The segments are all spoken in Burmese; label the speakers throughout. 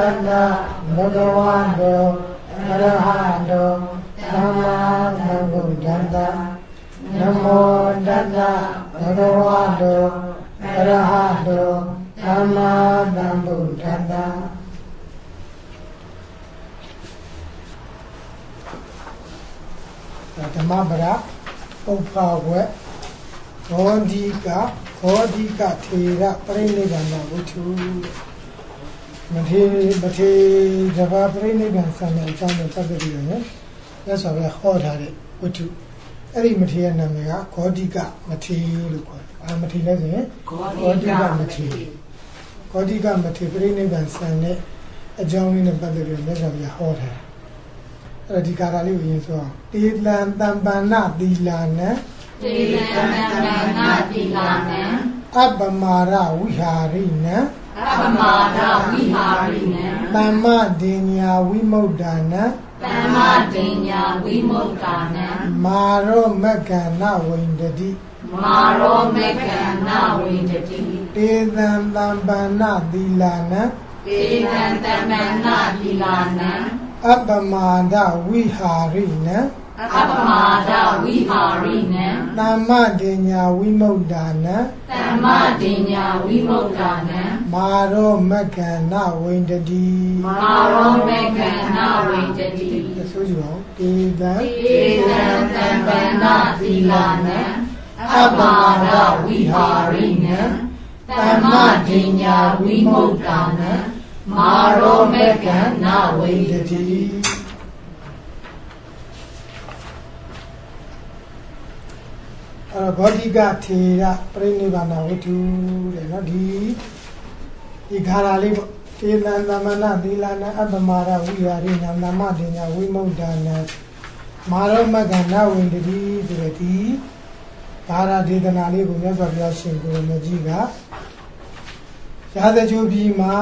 Speaker 1: tassa bhagavato arahato samma sambuddhassa namo tassa bhagavato arahato samma sambuddhassa Dhamma Upawet Bodhika Thera Pranidana Vutu Mate Java Pranidan Sana Chana Pagadiana. That's why I heard it. Vutu. Every material Namega, Kodika, Mate, Amatilazine, Kodika Mate. Kodika Mate Pranidan Sana, a journey in Pagadian, that's why I heard her. Radicarali is all. Tilan Tambana Dilana, Abamara Viharina, Tama Dinya Vimodana, Maro Megana Windadi, Tilan Tambana Dilana, Abamada Viharina, Tamadenya Vimodana, Maro Megana Windadi, that's what you want. Abamada Viharina, Tamadenya Vimodana, Maro Megana Windadi. Bodhika Thera Pranidana Vutu, the Garali, Tilanamana, Dilana, Abamara, Viharina, Namadina, Vimodana, Maro Megana Windadi, the Gara Didanali, who never rushing to Majiga. Yada Jobi Ma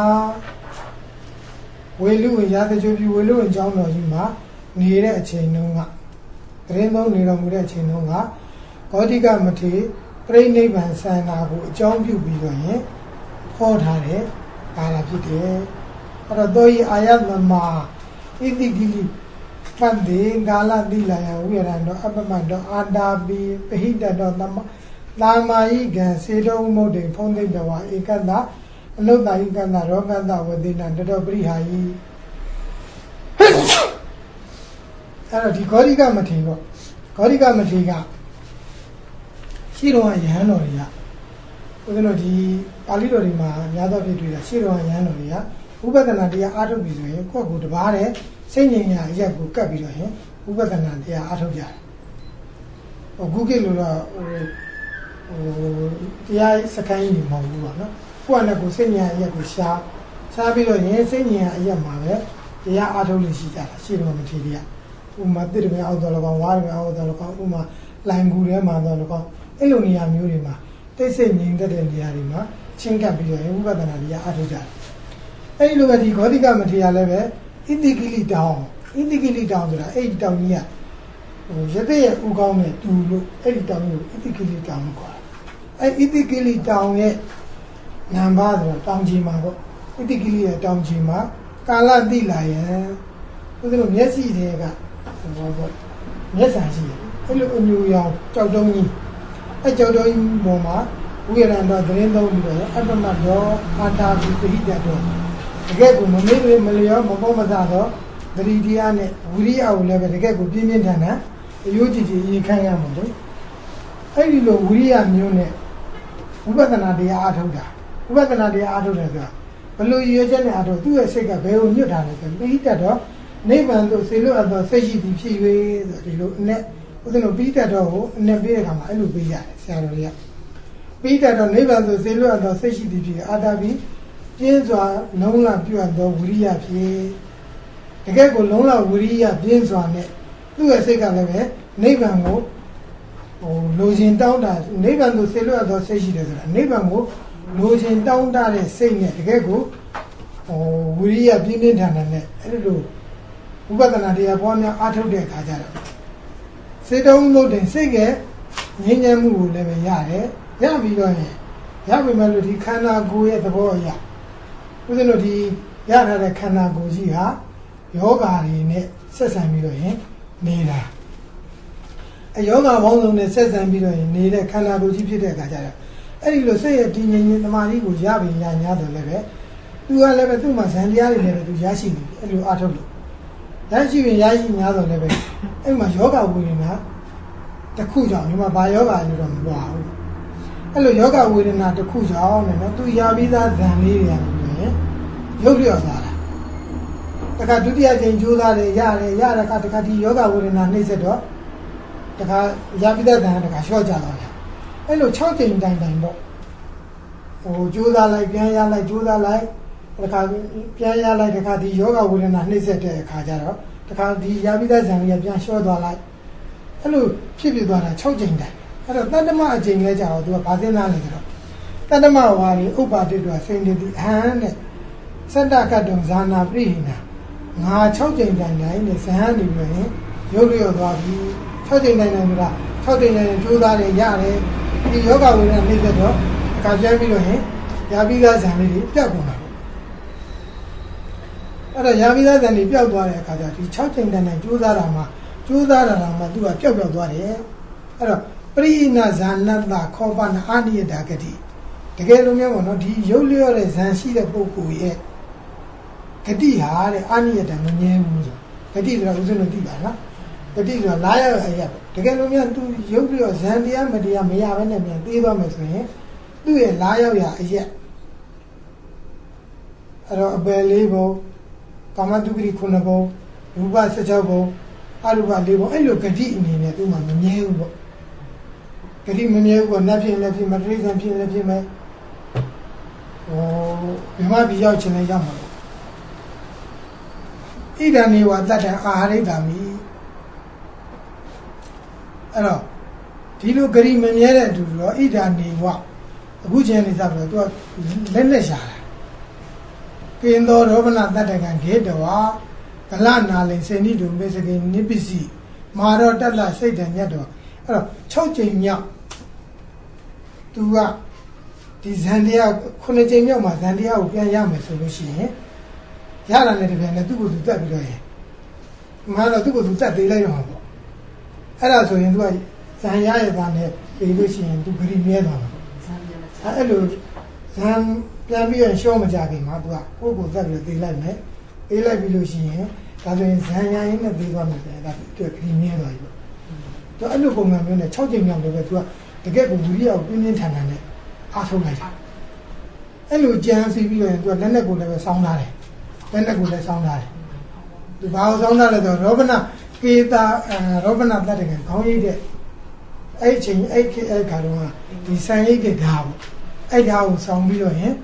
Speaker 1: Welu, Yada Jobi Welu, and John Nojima, near a Chenunga. Reno Niramuda Chenunga. Kodika Mate, Pray Neighbor Sana, John Bubi, Port Hare, Galapite, or a doi Ayatma, Idigili, Pande, Gala Dila, Wirando, Abamando, Adabi, Pehida, Lama Igan, Sedo Mode, Ponde Dawa, Ikanda, Loda Igana, Roganda, within under the Brihai. The Kodika Matigo, Kodika Matiga. Shiro and Yanoria. Within the Alidorima, Yada Vidria, Shiro and Yanoria, Ubaganadia out of Bizway, Kogu the Bare, singing Yaku Kabiro, Ubaganadia out of Yar. Or Google Tia Sakai Mawuna, Puanago Senya Yakusha, Sabilo, Senya Yamave, the out of Lishita, Shiro Materia, Uma did me out of Water out of Uma, Languria, Madonna. Elonia Murima, they say in the Diarima, Chinkabi, Ubadanadia Atuja. I look at the Godica material level, indically down to the 8 down here. Jade Ugame to look 8 down, indically down. I indically down yet Nambadra, down Jimago, indically down Jima, Kala Dila, with the Messi there. Yes, I see. Hello, New York, Chowdoni. I told him, Moma, we are under the end of the Abamado, Ata, the Hidado. The Gabu, Mamma, Malia, Momadado, the Lidiane, we are never the Gabu, Dimintana, the UGT in Kayamado. I know we are Mune, Ubagana de Atoda, Ubagana de Atoda. Below you, General, do a second bell, Newton, the Hidado, neighbor, those Silo, and the Sashi, the net. Within a beta dog, never come, I will be at Salaria. Beta don't never the Zelo and the Sashi DP, Adabi, James are no longer pure and the Uria Pie. The Gago Lola Uria, James on it. Do a second level, neighbor mo, or losing down that, neighbor to Zelo and the Sashi, neighbor mo, losing down that saying it, the Gago, or Uria Binin and it. I don't know. Ubagana de Abonia Ato de Kajara. Say don't know then say get Ninyamu never yare, Yabi going. Yabi melody cannot go at the boy. Within the ရထားတဲ့ခန္ဓာကိုယ်ကြီးဟာယောဂါတွေနဲ့ဆက်ဆံပြီးတော့ရင်နေတာအယောဂါပေါင်းစုံနဲ့ဆက်ဆံပြီးတော့ရင်နေတဲ့ခန္ဓာကိုယ်ကြီးဖြစ်တဲ့အခါကျတော့အဲ့ဒီလိုစိတ်ရဲ့တည်ငြိမ်ခြင်းတမာတိကိုရပြီးညာတော့လည်းပဲသူကလည်းပဲသူ့မှာဇန်တရားတွေလည်းပဲသူရရှိနေပြီအဲ့လိုအားထုတ်လို့ရရှိရင်ရရှိများတော့လည်းပဲအဲ့မှာယောဂဝေဒနာတစ်ခုကြောင့်ဒီမှာဘာယောဂလို့တော့မပြောဘူးအဲ့လိုယောဂဝေဒနာတစ်ခုကြောင့်လည်းနော်သူရပြီးသားဇန်လေးတွေရတယ်ပြီးရင်ရုပ်လျော့သွားတာတခါဒုတိယကြိမ်ကြိုးစားတယ်ရတယ်ရတဲ့အခါတခါဒီယောဂဝေဒနာနှိမ့်ဆက်တော့တခါရပြီးသားဇန်တခါလျှော့ကြတော့တယ်အဲ့လို6ကြိမ်တိုင်ပေါ့ဟိုကြိုးစားလိုက်ပြန်ရလိုက်ကြိုးစားလိုက်တခါပြန်ရလိုက်တခါဒီယောဂဝေဒနာနှိမ့်ဆက်တဲ့အခါကျတော့တခါဒီရပြီးသားဇန်ကြီးပြန်လျှော့သွားလိုက်အဲ့လိုဖြစ်ဖြစ်သွားတာ6ကြိမ်တိုင်အဲ့တော့တတ္တမအကြိမ်လဲကြတော့သူကဘာသိနာလဲဆိုတော့တတ္တမဝါရီဥပ္ပါတိတောစိန်တိအဟံနဲ့စတ္တကတ္တုံဇာနာပြိဟိနာငါ6ကြိမ်တိုင်တိုင်းနဲ့ဇန်နေပြီးရင်ရုပ်လျော့သွားပြီ6ကြိမ်တိုင်ဆိုတာ6ကြိမ်တိုင်ကြိုးစားတယ်ရတယ်ဒီယောဂဝေဒနာနှိမ့်သက်တော့အခါပြန်ပြီးတော့ရင်ရပြီးသားဇန်လေးတွေပျောက်ကုန်တာအဲ့တော့ရပြီးသားဇန်တွေပျောက်သွားတဲ့အခါကျဒီ6ကြိမ်တိုင်ကြိုးစားတာမှသူကပျောက်သွားတယ်အဲ့တော့ပရိနာဇာနတ္တခောပနာအာနိယတာဂတိတကယ်လို့မျိုးပေါ့နော်ဒီရုပ်လျော့တဲ့ဇန်ရှိတဲ့ပုဂ္ဂိုလ်ရဲ့ဂတိဟာတဲ့အာနိယတာမငြင်းဘူးဆိုဂတိဆိုတာဥစဉ်လို့သိပါနော်ဂတိဆိုတာလာရအရာတကယ်လို့မျိုးသူရုပ်လျော့ဇန်တရားမတရားမရဘဲနဲ့ပြန်သေးသွားမယ်ဆိုရင်သူ့ရဲ့လာရောက်ရအရာအဲ့တော့အပယ်လေးပုံကာမတုဂတိ9ပုံရူပ16ပုံအရူပ4ပုံအဲ့လိုဂတိအနေနဲ့သူ့မှာမမြဲဘူးပေါ့ဂတိမမြဲဘူးပေါ့နတ်ဖြစ်လည်းဖြစ်မတိရစ္ဆာန်ဖြစ်လည်းဖြစ်မယ်ဘယ်မှာပြီးရောက်ချင်လဲရောက်မှာပေါ့ဣဒံနေဝတတ္တံအာဟာရိတာမိအဲ့တော့ဒီလိုဂတိမမြဲတဲ့အတူတော့ဣဒံနေဝအခုချင်းနေစပြီးတော့သူကလက်နဲ့ရှာတာကိန္တောရောဘနာတတ္တကံဂေတဝါကလနာလိန်စေနိတုမေစကိနိပစ္စည်းမာရောတတ္တစိတ်တံမြတ်တော်အဲ့တော့6ကြိမ်မြောက်သူကဒီဇန်တရား9ကြိမ်မြောက်မှာဇန်တရားကိုပြန်ရမယ်ဆိုလို့ရှိရင်ရတာနဲ့တကယ်နဲ့သူ့ကိုယ်သူတက်ပြီးတော့ရင်မှာတော့သူ့ကိုယ်သူတက်သေးလိုက်တော့မှာပေါ့အဲ့ဒါဆိုရင်သူကဇန်ရရဲ့သားနဲ့ပြီးလို့ရှိရင်သူဂရိမြဲသွားမှာအဲ့လိုဇန်ပြန်ပြီးရင်ရှော့မကြခင်မှာသူကကိုယ့်ကိုယ်တက်ပြီးသေးလိုက်မယ်သေးလိုက်ပြီးလို့ရှိရင်ဒါဆိုရင်ဇန်ရရင်နဲ့သေးသွားမယ်ဒါသူဂရိမြဲသွားပြီပေါ့သူအဲ့လိုပုံစံမျိုးနဲ့6ကြိမ်မြောက်လည်းပဲသူကတကယ်ကိုဝိရိယကိုပြင်းပြင်းထန်ထန်နဲ့အားထုတ်လိုက်တာအဲ့လိုကြံစီပြီးတော့သူကလက်နဲ့ကိုလည်းပဲစောင်းထားတယ်လက်နဲ့ကိုလည်းစောင်းထားတယ်သူဘာကိုစောင်းထားလဲဆိုတော့ရောဘနာကေတာရောဘနာတတ်တယ်ခေါင်းရိပ်တဲ့အဲ့ချိန်အဲ့ခါတော့ဒီဆန်ရိပ်တဲ့ဓာတ်ပေါ့အဲ့ဓာတ်ကိုစောင်းပြီးတော့ရင်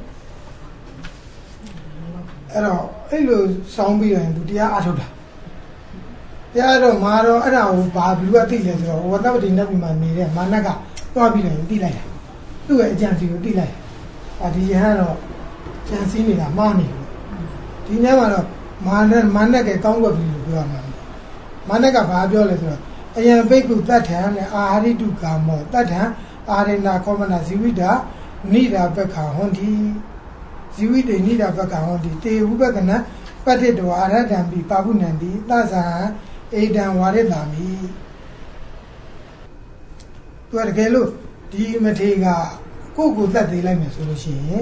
Speaker 1: အဲ့တော့အဲ့လိုစောင်းပြီးတော့ရင်သူတရားအားထုတ်တာတရားတော့မာတော့အဲ့ဒါကိုဘာဘလူကသိလဲဆိုတော့ဝတ္တပတိနတ်ပြည်မှာနေတဲ့မာနကသွားပြီးတော့သိလိုက်တာသူ့ရဲ့အကြံစီကိုသိလိုက်တယ်ဒီရဟန်းတော့ကြံစည်နေတာမှားနေတယ်ဒီညမှာတော့မာနကကောင်းကွက်ပြီလို့ပြောမှာမာနကဘာပြောလဲဆိုတော့အယံဘိက္ခုတတ္ထံနဲ့အာဟာရိတုကာမောတတ္ထံအာရိဏခောမနာဇီဝိတာနိဒာပက္ခဟွန်တိဇီဝိတေနိဒာပက္ခဟွန်တိတေဝုပက္ခဏပတ္တိတောအာရတံပိပါပုဏ္ဏတိသဇာဧတံဝါရတံမိသူတကယ်လို့ဒီမထေကကိုယ့်ကိုသတ်သေးလိုက်မယ်ဆိုလို့ရှိရင်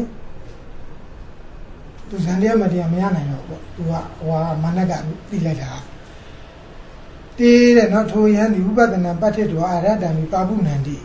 Speaker 1: သူဇန်တရားမတရားမရနိုင်တော့ပေါ့သူကဟွာမာနကသိလိုက်တာတေးတဲ့နော်ထိုယံဒီဥပဒနာပဋ္ဌိတောအာရတံမိပါပုဏ္ဏတိ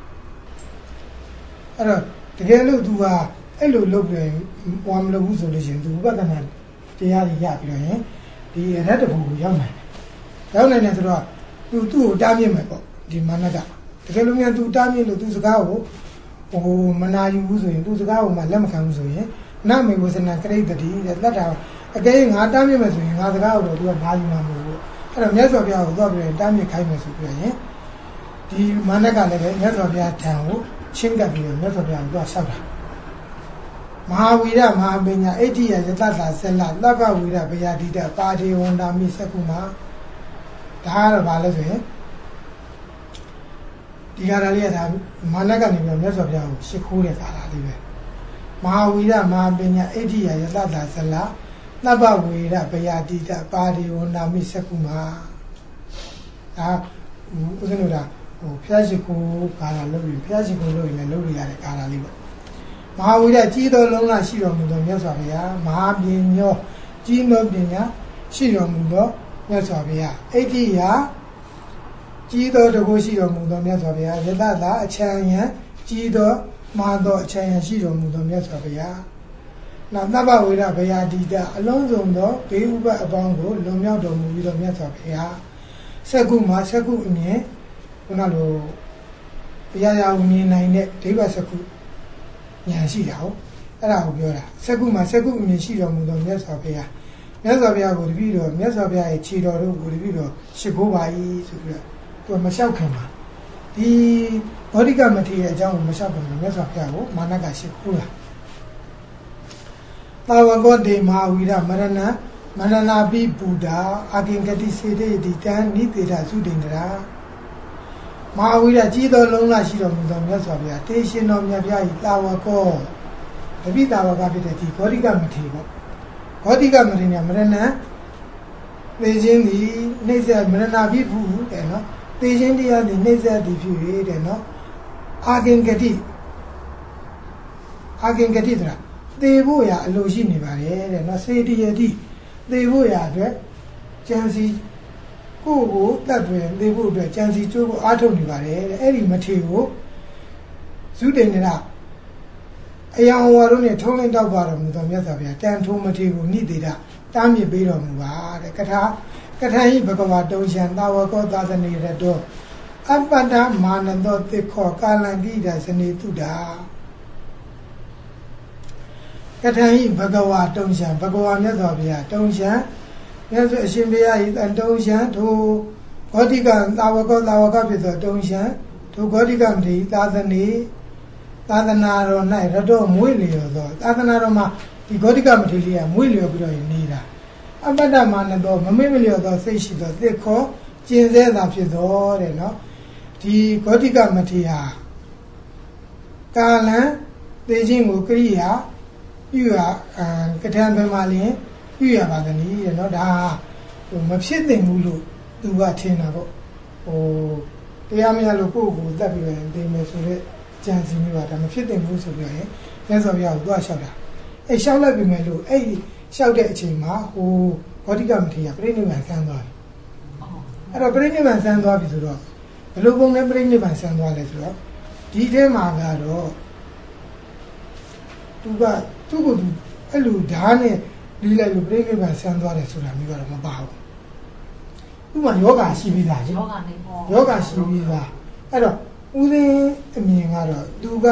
Speaker 1: အဲ့တော့တကယ်လို့သူကအဲ့လိုလုပ်ပြီးဟွာမလုပ်ဘူးဆိုလို့ရှိရင်သူဥပဒနာတရားကြီးရပြီးတော့ရင်ဒီရတ္တဘုံကိုရောက်နိုင်တယ်ရောက်နိုင်တယ်ဆိုတော့သူ့ကိုတားမြစ်မယ်ပေါ့ဒီမာနကတကယ်လို့များသူတားမြစ်လို့သူစကားကိုမနာယူဘူးဆိုရင်သူစကားကိုမှလက်မခံဘူးဆိုရင်နမေဝဇနာကရိတ္တိတဲ့လက်တာအကယ်ငါတားမြစ်မယ်ဆိုရင်ငါစကားကိုတော့သူကနာယူမှာမဟုတ်ဘူးအဲ့တော့မြတ်စွာဘုရားကိုသွားပြီးတားမြစ်ခိုင်းမယ်ဆိုပြီးရင်ဒီမာနကလည်းပဲမြတ်စွာဘုရားထံကိုချင်းကပ်ပြီးတော့မြတ်စွာဘုရားကိုသွားလျှောက်တာမဟာဝီရမဟာပညာအဋ္ဌိယယတ္တသာဆလသဗ္ဗဝီရဘယတိတပါတိဝန္တာမိသက္ကုမဒါကတော့ဘာလဲဆိုရင်ဒီကားလေးကဒါမာနကနေပြီးမြတ်စွာဘုရားကိုရှ िख ိုးတဲ့ကားလေးပဲမဟာဝီရမဟာပညာအဋ္ဌိယယတ္တသာဆလနဘဝေရဗယာတိတပါရိဝနာမိစကုမာဒါဦးဇင်းတို့ကဖျားရှိခိုးကာလာလုပ်ပြီးဖျားရှိခိုးလုပ်ရင်လည်းလုပ်လို့ရတဲ့ကာလာလေးပေါ့မဟာဝိရကြီးတော်လုံးလားရှိတော်မူသောမြတ်စွာဘုရားမဟာပညောကြီးသောပညာရှိတော်မူသောမြတ်စွာဘုရားအဋ္ဌိယကြီးသောတကုရှိတော်မူသောမြတ်စွာဘုရားယတသာအချမ်းယံကြီးသောမာသောအချမ်းယံရှိတော်မူသောမြတ်စွာဘုရားနောက်သဗ္ဗဝေရဗယာတိတအလုံးစုံသောဘေးဥပအပေါင်းကိုလွန်မြောက်တော်မူပြီးသောမြတ်စွာဘုရားစက္ကုမှာစက္ကုအမြင်ခုနလိုဘုရားရာမြင်နိုင်တဲ့ဒိဗ္ဗစက္ကုဉာဏ်ရှိတာဟုတ်အဲ့ဒါကိုပြောတာစက္ကုမှာစက္ကုအမြင်ရှိတော်မူသောမြတ်စွာဘုရားမြတ်စွာဘုရားကိုတပည့်တော်မြတ်စွာဘုရားရဲ့ခြေတော်တို့ကိုတပည့်တော်ရှိခိုးပါ၏ဆိုပြီးတော့သူမလျှောက်ခင်ပါဒီဘောဓိကမထေရအကြောင်းကိုမလျှောက်ခင်မြတ်စွာဘုရားကိုမာနကရှိခိုးတာတာဝကောတေမဟာဝိရမရဏမရဏပိပူတာအာကိင်္ဂတိစေတေတိတံနိသေတာသုဒိန္ဒရာမဟာဝိရကြီးတော်လုံးလားရှိတော်မူသောမြတ်စွာဘုရားတေရှင်တော်မြတ်ဗျာ၏တာဝကောတပိတာဝကဖြစ်တဲ့ဒီဘောဓိကမထေရပေါ့ဘောဓိကမထေရမရဏသေခြင်းသည်နှိစ္စမရဏပိပူတဲ့နော်သေခြင်းတရားသည်နှိစ္စသည်ဖြစ်၍တဲ့နော်အာကိင်္ဂတိဆိုတာသေဖို့ရာအလိုရှိနေပါတယ်တဲ့နော်စေတယတိသေဖို့ရာအတွက်ကြံစီကိုတတ်တွင်သေဖို့အတွက်ကြံစီကျိုးကိုအားထုတ်နေပါတယ်တဲ့အဲ့ဒီမထေကိုဇုတိန္ဒရာအယံဝါတို့နဲ့ထုံးလင်းတောက်ပါတော်မူသောမြတ်စွာဘုရားတန်ထုံးမထေကိုနိသေတာတားမြစ်ပေးတော်မူပါတဲ့ကထာဟိဘဂဝါတုံရှံသာဝကောသာသနေရတောအပ္ပတ္တမာနသောတိခောကာလံကိဒါစနေတုတာကထာဟိဘဂဝါတုံရှံဘဂဝါမြတ်စွာဘုရားတုံရှံမြတ်စွာအရှင်ဘုရားဤတုံရှံထိုဂေါတိကသာဝကဖြစ်သောတုံရှံထိုဂေါတိကမတိသာသနေသာသနာတော်၌ရတောမွေးလျော်သောသာသနာတော်မှာဒီဂေါတိကမတိလေးကမွေးလျော်ပြီးတော့နေတာအပ္ပတ္တမာနသောမမေ့မလျော်သောစိတ်ရှိသောသစ်ခောကျင်စေတာဖြစ်သောတဲ့နော်ဒီဂေါတိကမတိဟာကာလံသေခြင်းကိုကရိယာပြုရကထံဘယ်မှာလင်းပြုရပါသနည်းတဲ့နော်ဒါမဖြစ်သင့်ဘူးလို့သူကထင်တာပေါ့တရားမရလို့ကိုယ့်ကိုတတ်ပြီးတော့သိမယ်ဆိုတော့ကြံစီမိပါဒါမဖြစ်သင့်ဘူးဆိုပြီးရင်မြတ်စွာဘုရားကိုသွားလျှောက်တာအဲ့လျှောက်လိုက်ပြီမယ်လို့အဲ့လျှောက်တဲ့အချိန်မှာဂေါတိကမထေရပြိဋိနိဗ္ဗာန်ဆန်းသွားပြီအဲ့တော့ပြိဋိနိဗ္ဗာန်ဆန်းသွားပြီဆိုတော့ဘယ်လိုပုံနဲ့ပြိဋိနိဗ္ဗာန်ဆန်းသွားလဲဆိုတော့ဒီထဲမှာကတော့သူကသူ့ကိုသူအဲ့လိုဓာတ်နဲ့လီးလိုက်လို့ပြိဋိနိဗ္ဗာန်ဆန်းသွားတယ်ဆိုတာမျိုးကတော့မပါဘူးဥပမာယောဂရှိပြီးသားရှင်ယောဂရှိပြီးသားအဲ့တော့ဦးသိန်းအမြင်ကတော့သူက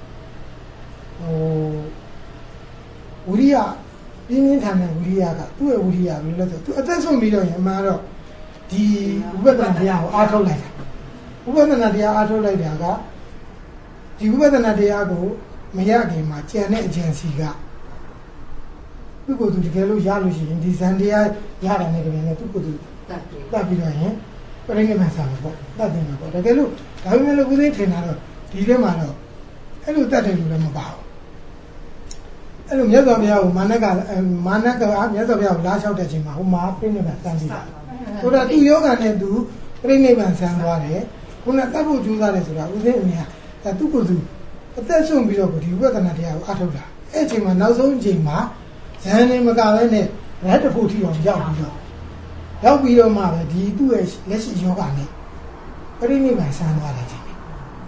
Speaker 1: ဝိရိယပြင်းပြင်းထန်တဲ့ဝိရိယကသူ့ရဲ့ဝိရိယဘယ်လိုလဲဆိုသူအသက်ဆုံးပြီးတော့ရင်အမှန်တော့ဒီဝိပဿနာတရားကိုအားထုတ်လိုက်တာဝိပဿနာတရားအားထုတ်လိုက်တာကဒီဝိပဿနာတရားကိုမရခင်မှာကြံတဲ့အကျင့်စီကသူ့ကိုယ်သူတကယ်လို့ရလို့ရှိရင်ဒီဇန်တရားရတာနဲ့တကယ်နဲ့သူ့ကိုယ်သူတတ်ပြီးတော့ရင်ပြိဋိနိဗ္ဗာန်ဆံမှာပေါ့တတ်တယ်မှာပေါ့တကယ်လို့ဒါပေမဲ့လို့ဦးသိန်းထင်တာတော့ဒီထဲမှာတော့အဲ့လိုတတ်တယ်လို့လည်းမပါဘူးအဲ့လိုမြတ်စွာဘုရားကိုမာနကမြတ်စွာဘုရားကိုလာလျှောက်တဲ့အချိန်မှာဟိုမှာပြိဋိနိဗ္ဗာန်ဆံပြီးတာဆိုတော့သူယောဂနဲ့သူပြိဋိနိဗ္ဗာန်ဆံသွားတယ်ခုနတတ်ဖို့ကြိုးစားတယ်ဆိုတာဦးသိန်းအမြင်ကသူ့ကိုယ်သူအသက်ဆုံးပြီးတော့ဒီဝိပဿနာတရားကိုအားထုတ်တာအဲ့အချိန်မှာနောက်ဆုံးအချိန်မှာဇန်နေမကပဲနဲ့ရတ္တဖို့ထီအောင်ရောက်ပြီးတော့မှပဲဒီသူ့ရဲ့လက်ရှိယောဂနဲ့ပြိဋိနိဗ္ဗာန်ဆန်းသွားတယ်ချင်းအဲ့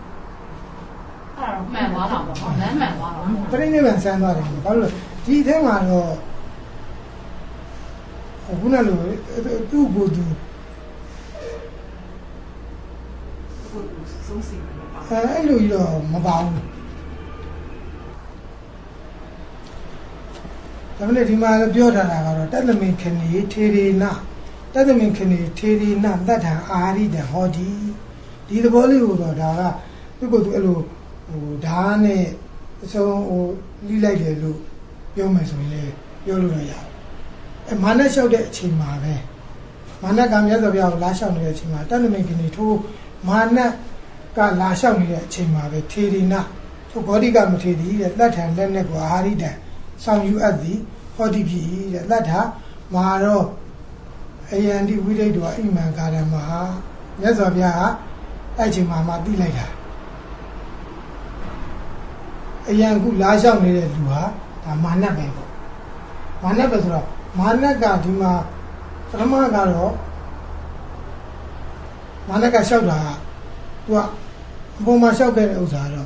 Speaker 2: တော့မှန်သွားတာပေါ့နော်လမ်းမှန်သွားတော့
Speaker 1: ပြိဋိနိဗ္ဗာန်ဆန်းသွားတယ်ဘာလို့ဒီအထဲမှာတော့ခုနလိုသူ့ကိုယ်သူ
Speaker 2: ဆုံးစီ
Speaker 1: အဲ့လိုရောမပါဘူးဒါပေမဲ့ဒီမှာပြောထားတာကတော့တသမင်ခဏီထေရီနာတသမင်ခဏီထေရီနာတတ်ထံအာရိတဟောဒီသဘောလေးကိုတော့ဒါကသူ့ကိုယ်သူအဲ့လိုဓာတ်နဲ့အစုံလိလိုက်တယ်လို့ပြောမယ်ဆိုရင်လည်းပြောလို့ရရတယ်မာနလျှောက်တဲ့အချိန်မှာပဲမာနကမြတ်စွာဘုရားကိုလာလျှောက်နေတဲ့အချိန်မှာတသမင်ခဏီထိုးမာနကလာလျှောက်နေတဲ့အချိန်မှာပဲထေရီနာထိုဂေါတိကမထေရီတဲ့တတ်ထံလက်နဲ့ကိုအာရိတဆောင်ယူအပ်သည်ဟဟောတိပြီတဲ့တတ်တာမာတော့အယံတိဝိရိတ်တော်အိမံကာရမဟာမြတ်စွာဘုရားအဲ့ချိန်မှာသိလိုက်တာအယံခုလာလျှောက်နေတဲ့လူဟာဒါမာနပဲပေါ့မာနပဲဆိုတော့မာနကဒီမှာပထမကတော့မာနကလျှောက်တာကသူကအပေါ်မှာလျှောက်ခဲ့တဲ့ဥစ္စာတော့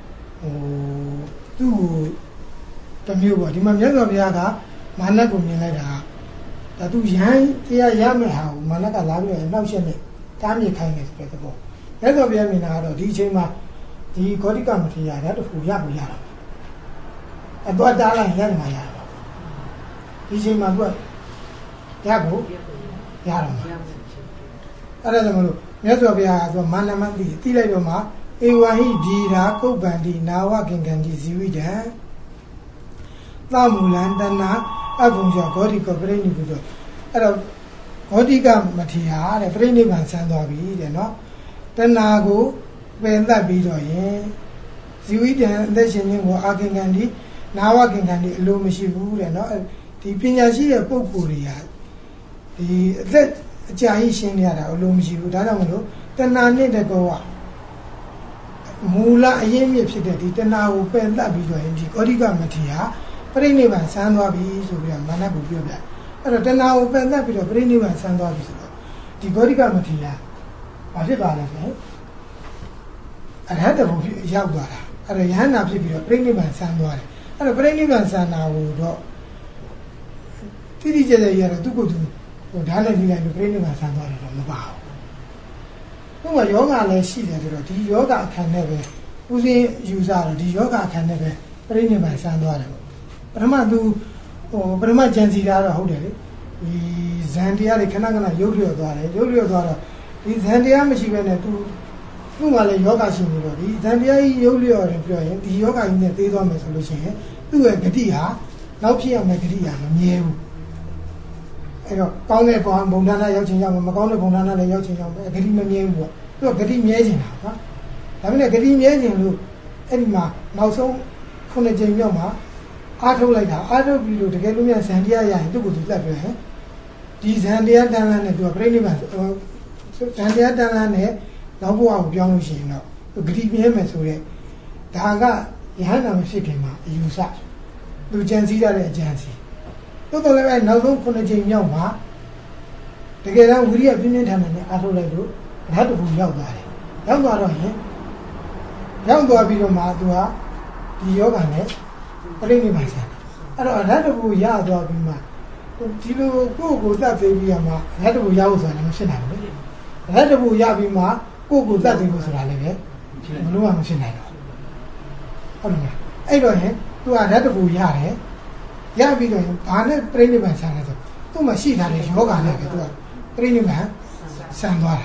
Speaker 1: သူ့ကိုတမျိုးပေါ့ဒီမှာမြတ်စွာဘုရားကမာနကိုမြင်လိုက်တာဒါသူရဟန်းတရားရမယ်ဟာကိုမာနကလာပြီးတော့နောက်ဆက်နဲ့တားမြစ်ခိုင်းတယ်ဆိုတဲ့သဘောမြတ်စွာဘုရားမြင်တာကတော့ဒီအချိန်မှာဒီဂေါတိကမထေရဓာတ်တစ်ခုရဖို့ရတာတော့တားလိုက်ရမှာရတာဒီအချိန်မှာသူကရဖို့ရတော့မှာအဲ့ဒါကြောင့်မလို့မြတ်စွာဘုရားကသူမာနမသိလိုက်တော့မှဧဝဟိဒီရာကုပ္ပန္တိနာဝကင်္ကံတိဇီဝိတံသမူလံတနာအဘုံကျော်ဂေါတိကပရိနိဗ္ဗုဒ္ဓအဲ့တော့ဂေါတိကမထေရတဲ့ပရိနိဗ္ဗာန်ဆန်းသွားပြီတဲ့နော်တဏှာကိုပယ်တတ်ပြီးတော့ရင်ဇီဝိတံအသက်ရှင်ခြင်းကိုအာကင်္ကံတိနာဝကင်္ကံတိအလိုမရှိဘူးတဲ့နော်ဒီပညာရှိတဲ့ပုဂ္ဂိုလ်တွေကဒီအသက်အကြာကြီးရှင်းရတာအလိုမရှိဘူးဒါကြောင့်မလို့တဏှာနဲ့တကောကမူလအရင်းမြစ်ဖြစ်တဲ့ဒီတဏှာကိုပယ်တတ်ပြီးတော့ရင်ဒီဂေါတိကမထေရပရိနိဗ္ဗာန်ဆန်းသွားပြီဆိုပြီးတော့မာနကိုပြောပြအဲ့တော့တဏှာကိုပယ်တတ်ပြီးတော့ပရိနိဗ္ဗာန်ဆန်းသွားပြီဆိုတော့ဒီဂေါတိကမထေရဘာဖြစ်ပါလဲဆိုအရဟတဘုရောက်သွားတာအဲ့တော့ယဟန္တာဖြစ်ပြီးတော့ပရိနိဗ္ဗာန်ဆန်းသွားတယ်အဲ့တော့ပရိနိဗ္ဗာန်ဆန်းတာကိုတော့တိတိကျကျရတော့သူ့ကိုယ်သူဓာတ်နဲ့ပြီးလိုက်လို့ပြိဋိဘံဆန်းသွားတယ်တော့မပါဘူး။သူကယောဂလည်းရှိတယ်ဆိုတော့ဒီယောဂအခန်းနဲ့ပဲဦးစင်းယူဆတော့ဒီယောဂအခန်းနဲ့ပဲပြိဋိဘံဆန်းသွားတယ်ပေါ့။ပထမသူပထမကြံစီတာတော့ဟုတ်တယ်လေ။ဒီဇန်တရားတွေခဏခဏရုပ်လျော့သွားတယ်။ရုပ်လျော့သွားတော့ဒီဇန်တရားမရှိဘဲနဲ့သူ့မှာလည်းယောဂရှိနေတော့ဒီဇန်တရားကြီးရုပ်လျော့တယ်ပြောရင်ဒီယောဂကြီးနဲ့သေးသွားမယ်ဆိုလို့ရှိရင်သူ့ရဲ့ဂတိဟာနောက်ဖြစ်ရမယ့်ဂတိဟာမမြဲဘူး။အဲ့တော့ကောင်းတဲ့ဘုံဌာနရောက်ချင်းရောက်မှာမကောင်းတဲ့ဘုံဌာနလည်းရောက်ချင်းရောက်မှာဂတိမမြဲဘူးပေါ့သူကဂတိမြဲချင်တာနော်ဒါပေမဲ့ဂတိမြဲချင်လို့အဲ့ဒီမှာနောက်ဆုံး9ကြိမ်မြောက်မှာအားထုတ်လိုက်တာအားထုတ်ပြီးလို့တကယ်လို့မြန်ဇန်တရားရရင်သူ့ကိုသူလက်ပြဟဲ့ဒီဇန်တရားတန်လန်းနဲ့သူကပြိဋိဘံဇန်တရားတန်လန်းနဲ့နောက်ဘဝကိုပြောင်းလို့ရှိရင်တော့သူဂတိမြဲမယ်ဆိုတဲ့ဒါကယဟန္တာမဖြစ်ခင်မှာအယူဆသူကြံစည်ရတဲ့အကြံစီတိုးတော်လည်းပဲနောက်ဆုံး9ကြိမ်မြောက်မှာတကယ်တော့ဝိရိယပြင်းပြင်းထန်ထန်နဲ့အားထုတ်လိုက်လို့ဓာတ်တဘူရောက်သွားတယ်ရောက်သွားတော့ရင်ရောက်သွားပြီးတော့မှသူကဒီယောဂနဲ့ပြိဋိဘံဆန်းအဲ့တော့ဓာတ်တဘူရသွားပြီးမှဒီလိုကိုယ့်ကိုသတ်သိပြီးမှဓာတ်တဘူရဖို့ဆိုတာလည်းမဖြစ်နိုင်ဘူးလေဓာတ်တဘူရပြီးမှကိုယ့်ကိုသတ်သိဖို့ဆိုတာလည်းပဲမလို့မဖြစ်နိုင်တော့ဟုတ်တယ်အဲ့တော့ရင်သူကဓာတ်တဘူရတယ်ရပြီးတော့ဘာနဲ့ပြိဋိဘံဆန်းလဲဆိုသူ့မှာရှိထားတဲ့ယောဂနဲ့ပဲသူကပြိဋိဘံဆန်းသွားတာ